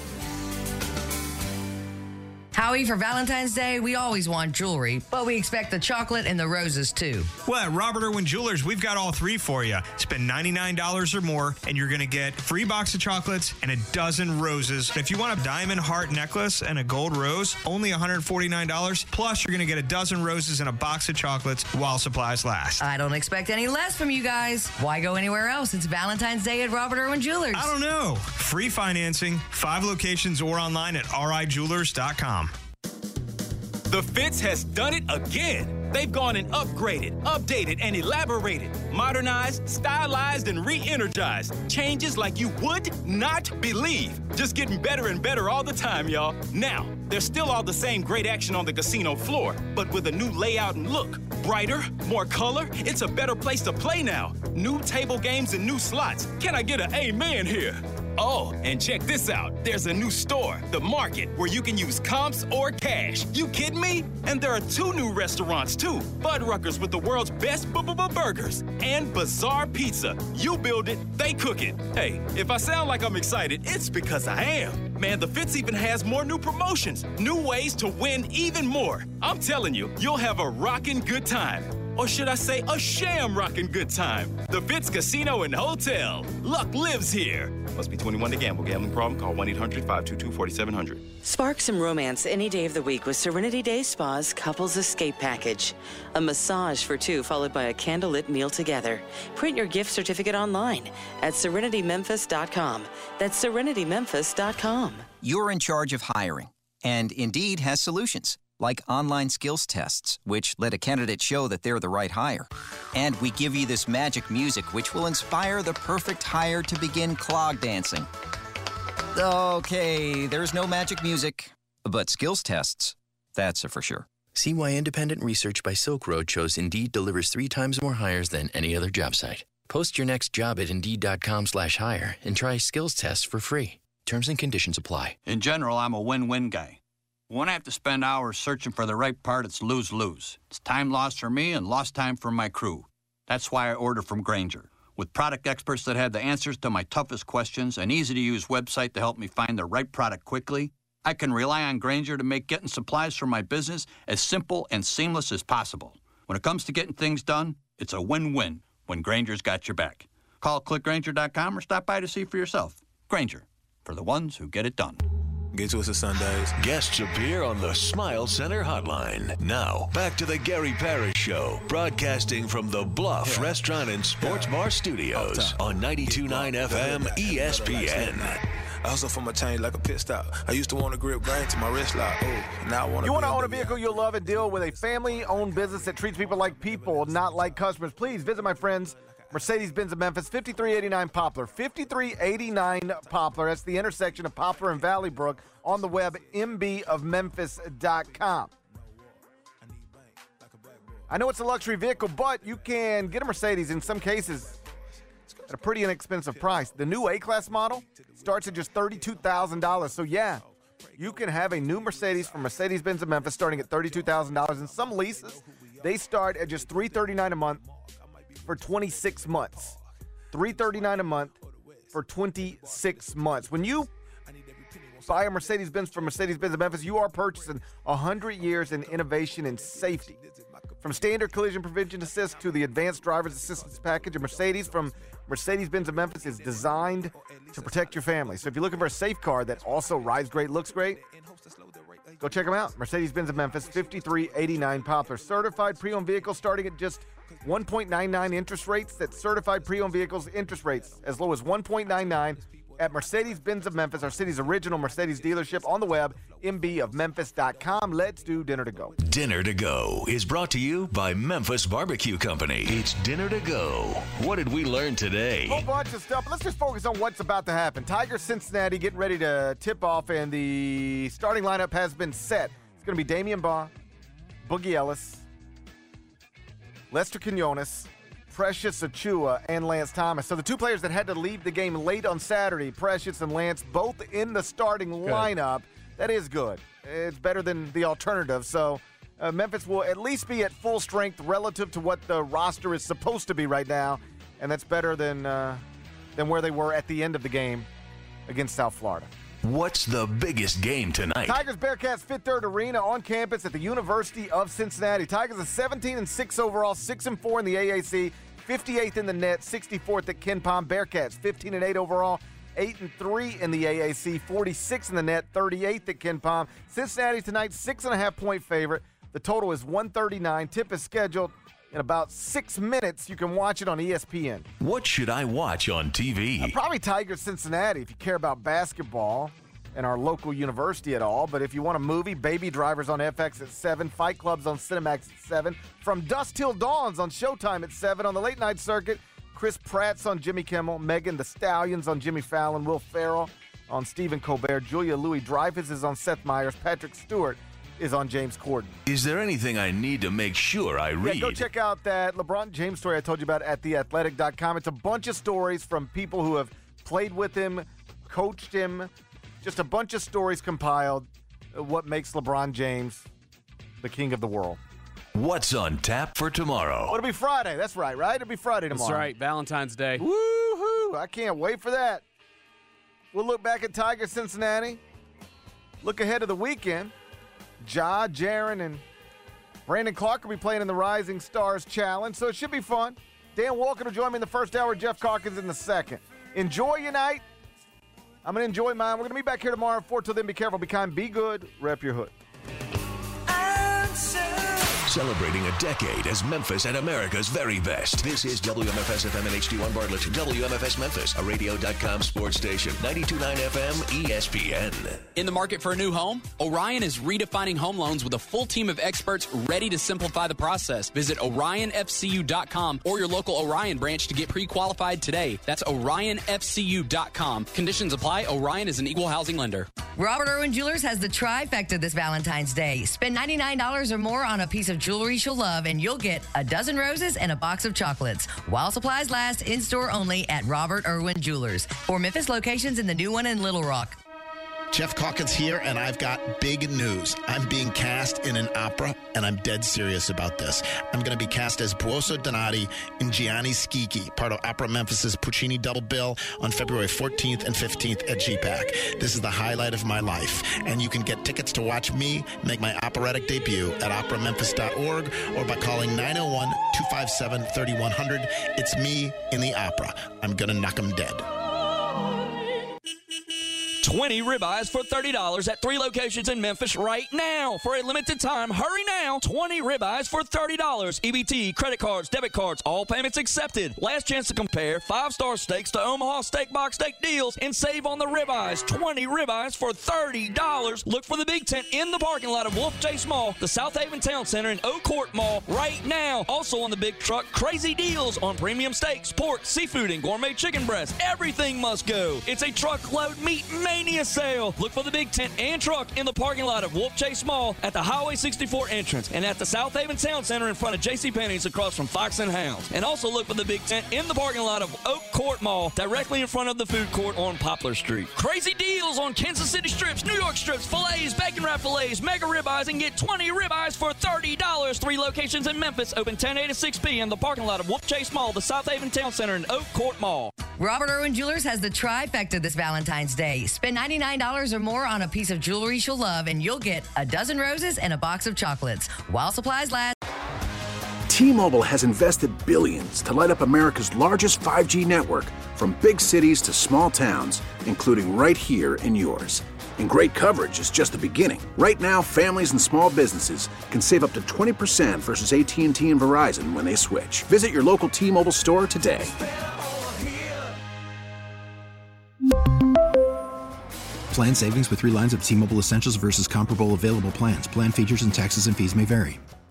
Howie, for Valentine's Day, we always want jewelry, but we expect the chocolate and the roses, too. Well, at Robert Irwin Jewelers, we've got all 3 for you. Spend $99 or more, and you're going to get free box of chocolates and a dozen roses. If you want a diamond heart necklace and a gold rose, only $149. Plus, you're going to get a dozen roses and a box of chocolates while supplies last. I don't expect any less from you guys. Why go anywhere else? It's Valentine's Day at Robert Irwin Jewelers. I don't know. Free financing, 5 locations or online at rijewelers.com. The Fitz has done it again. They've gone and upgraded, updated, and elaborated, modernized, stylized, and re-energized. Changes like you would not believe. Just getting better and better all the time, y'all. Now, there's still all the same great action on the casino floor, but with a new layout and look. Brighter, more color. It's a better place to play now. New table games and new slots. Can I get an amen here? Oh, and check this out. There's a new store, The Market, where you can use comps or cash. You kidding me? And there are 2 new restaurants, too. Fuddruckers with the world's best burgers. And Bazaar Pizza. You build it, they cook it. Hey, if I sound like I'm excited, it's because I am. Man, the Fitz even has more new promotions. New ways to win even more. I'm telling you, you'll have a rockin' good time. Or should I say a sham rockin' good time? The Fitz Casino and Hotel. Luck lives here. Must be 21 to gamble. Gambling problem? Call 1-800-522-4700. Spark some romance any day of the week with Serenity Day Spa's Couples Escape Package. A massage for 2 followed by a candlelit meal together. Print your gift certificate online at serenitymemphis.com. That's serenitymemphis.com. You're in charge of hiring, and Indeed has solutions. Like online skills tests, which let a candidate show that they're the right hire. And we give you this magic music, which will inspire the perfect hire to begin clog dancing. Okay, there's no magic music, but skills tests, that's a for sure. See why independent research by Silk Road shows Indeed delivers 3 times more hires than any other job site. Post your next job at Indeed.com/hire and try skills tests for free. Terms and conditions apply. In general, I'm a win-win guy. When I have to spend hours searching for the right part, it's lose-lose. It's time lost for me and lost time for my crew. That's why I order from Grainger. With product experts that have the answers to my toughest questions, an easy-to-use website to help me find the right product quickly, I can rely on Grainger to make getting supplies for my business as simple and seamless as possible. When it comes to getting things done, it's a win-win when Grainger's got your back. Call clickgranger.com or stop by to see for yourself. Granger, for the ones who get it done. Get to us at Sundays. Guests appear on the Smile Center hotline. Now, back to the Gary Parrish Show, broadcasting from the Bluff Restaurant and Sports Bar Studios on 92.9 FM ESPN. I hustle for my change like a pit stop. I used to want to grip grain to my wrist lock. Oh, now I want to. You want to own a vehicle you'll love and deal with a family-owned business that treats people like people, not like customers. Please visit my friends Mercedes-Benz of Memphis, 5389 Poplar. 5389 Poplar. That's the intersection of Poplar and Valley Brook. On the web, mbofmemphis.com. I know it's a luxury vehicle, but you can get a Mercedes in some cases at a pretty inexpensive price. The new A-Class model starts at just $32,000. So, yeah, you can have a new Mercedes from Mercedes-Benz of Memphis starting at $32,000. And some leases, they start at just $339 a month for 26 months. $339 a month for 26 months. When you buy a Mercedes-Benz from Mercedes-Benz of Memphis, you are purchasing 100 years in innovation and safety. From standard collision prevention assist to the advanced driver's assistance package, a Mercedes from Mercedes-Benz of Memphis is designed to protect your family. So if you're looking for a safe car that also rides great, looks great, go check them out. Mercedes-Benz of Memphis, 5389 Poplar. Certified pre-owned vehicles starting at just 1.99 interest rates. That's certified pre-owned vehicles interest rates as low as 1.99 at Mercedes-Benz of Memphis, our city's original Mercedes dealership. On the web, mbofmemphis.com. Let's do Dinner to Go. Dinner to Go is brought to you by Memphis Barbecue Company. It's Dinner to Go. What did we learn today? A whole bunch of stuff. Let's just focus on what's about to happen. Tigers Cincinnati getting ready to tip off, and the starting lineup has been set. It's going to be Damian Baugh, Boogie Ellis, Lester Quinones, Precious Achua, and Lance Thomas. So the two players that had to leave the game late on Saturday, Precious and Lance, both in the starting lineup. That is good. It's better than the alternative. So Memphis will at least be at full strength relative to what the roster is supposed to be right now, and that's better than where they were at the end of the game against South Florida. What's the biggest game tonight? Tigers Bearcats Fifth Third Arena on campus at the University of Cincinnati. Tigers are 17-6 overall, 6-4 in the AAC, 58th in the net, 64th at KenPom. Bearcats 15-8 overall, 8-3 in the AAC, 46 in the net, 38th at KenPom. Cincinnati tonight, 6.5-point favorite. The total is 139. Tip is scheduled in about 6 minutes. You can watch it on ESPN. What should I watch on TV? Probably Tigers Cincinnati if you care about basketball and our local university at all. But if you want a movie, Baby Drivers on FX at 7, Fight Club's on Cinemax at 7, From Dusk Till Dawn's on Showtime at 7. On the late night circuit, Chris Pratt's on Jimmy Kimmel, Megan Thee Stallions on Jimmy Fallon, Will Ferrell on Stephen Colbert, Julia Louis-Dreyfus is on Seth Meyers, Patrick Stewart is on James Corden. Is there anything I need to make sure I read? Yeah, go check out that LeBron James story I told you about at theathletic.com. It's a bunch of stories from people who have played with him, coached him, just a bunch of stories compiled. What makes LeBron James the king of the world. What's on tap for tomorrow? Oh, it'll be Friday. That's right? It'll be Friday tomorrow. That's right. Valentine's Day. Woo-hoo. I can't wait for that. We'll look back at Tigers Cincinnati. Look ahead to the weekend. Ja, Jaron, and Brandon Clark will be playing in the Rising Stars Challenge, so it should be fun. Dan Walker will join me in the first hour, Jeff Calkins in the second. Enjoy your night. I'm going to enjoy mine. We're going to be back here tomorrow at 4. Till then, be careful, be kind, be good, rep your hood. Celebrating a decade as Memphis and America's very best. This is WMFS-FM and HD1 Bartlett. WMFS Memphis, a radio.com sports station. 92.9 FM ESPN. In the market for a new home? Orion is redefining home loans with a full team of experts ready to simplify the process. Visit OrionFCU.com or your local Orion branch to get pre-qualified today. That's OrionFCU.com. Conditions apply. Orion is an equal housing lender. Robert Irwin Jewelers has the trifecta this Valentine's Day. Spend $99 or more on a piece of jewelry she'll love, and you'll get a dozen roses and a box of chocolates. While supplies last, in-store only at Robert Irwin Jewelers. For Memphis locations in the new one in Little Rock. Jeff Calkins here, and I've got big news. I'm being cast in an opera, and I'm dead serious about this. I'm going to be cast as Buoso Donati in Gianni Schicchi, part of Opera Memphis's Puccini double bill on February 14th and 15th at GPAC. This is the highlight of my life, and you can get tickets to watch me make my operatic debut at operamemphis.org or by calling 901-257-3100. It's me in the opera. I'm going to knock 'em dead. 20 ribeyes for $30 at 3 locations in Memphis right now. For a limited time, hurry now. 20 ribeyes for $30. EBT, credit cards, debit cards, all payments accepted. Last chance to compare 5-star steaks to Omaha Steak Box Steak deals and save on the ribeyes. 20 ribeyes for $30. Look for the big tent in the parking lot of Wolf Chase Mall, the South Haven Town Center, and Oak Court Mall right now. Also on the big truck, crazy deals on premium steaks, pork, seafood, and gourmet chicken breasts. Everything must go. It's a truckload meat mania sale. Look for the big tent and truck in the parking lot of Wolf Chase Mall at the Highway 64 entrance and at the South Haven Town Center in front of JCPenney's across from Fox and Hounds. And also look for the big tent in the parking lot of Oak Court Mall directly in front of the food court on Poplar Street. Crazy deals on Kansas City strips, New York strips, fillets, bacon wrap fillets, mega ribeyes, and get 20 ribeyes for $30. 3 locations in Memphis, open 10 a to 6 p. in the parking lot of Wolf Chase Mall, the South Haven Town Center, and Oak Court Mall. Robert Irwin Jewelers has the trifecta this Valentine's Day. Spend $99 or more on a piece of jewelry she'll love, and you'll get a dozen roses and a box of chocolates while supplies last. T-Mobile has invested billions to light up America's largest 5G network, from big cities to small towns, including right here in yours. And great coverage is just the beginning. Right now, families and small businesses can save up to 20% versus AT&T and Verizon when they switch. Visit your local T-Mobile store today. Plan savings with 3 lines of T-Mobile Essentials versus comparable available plans. Plan features and taxes and fees may vary.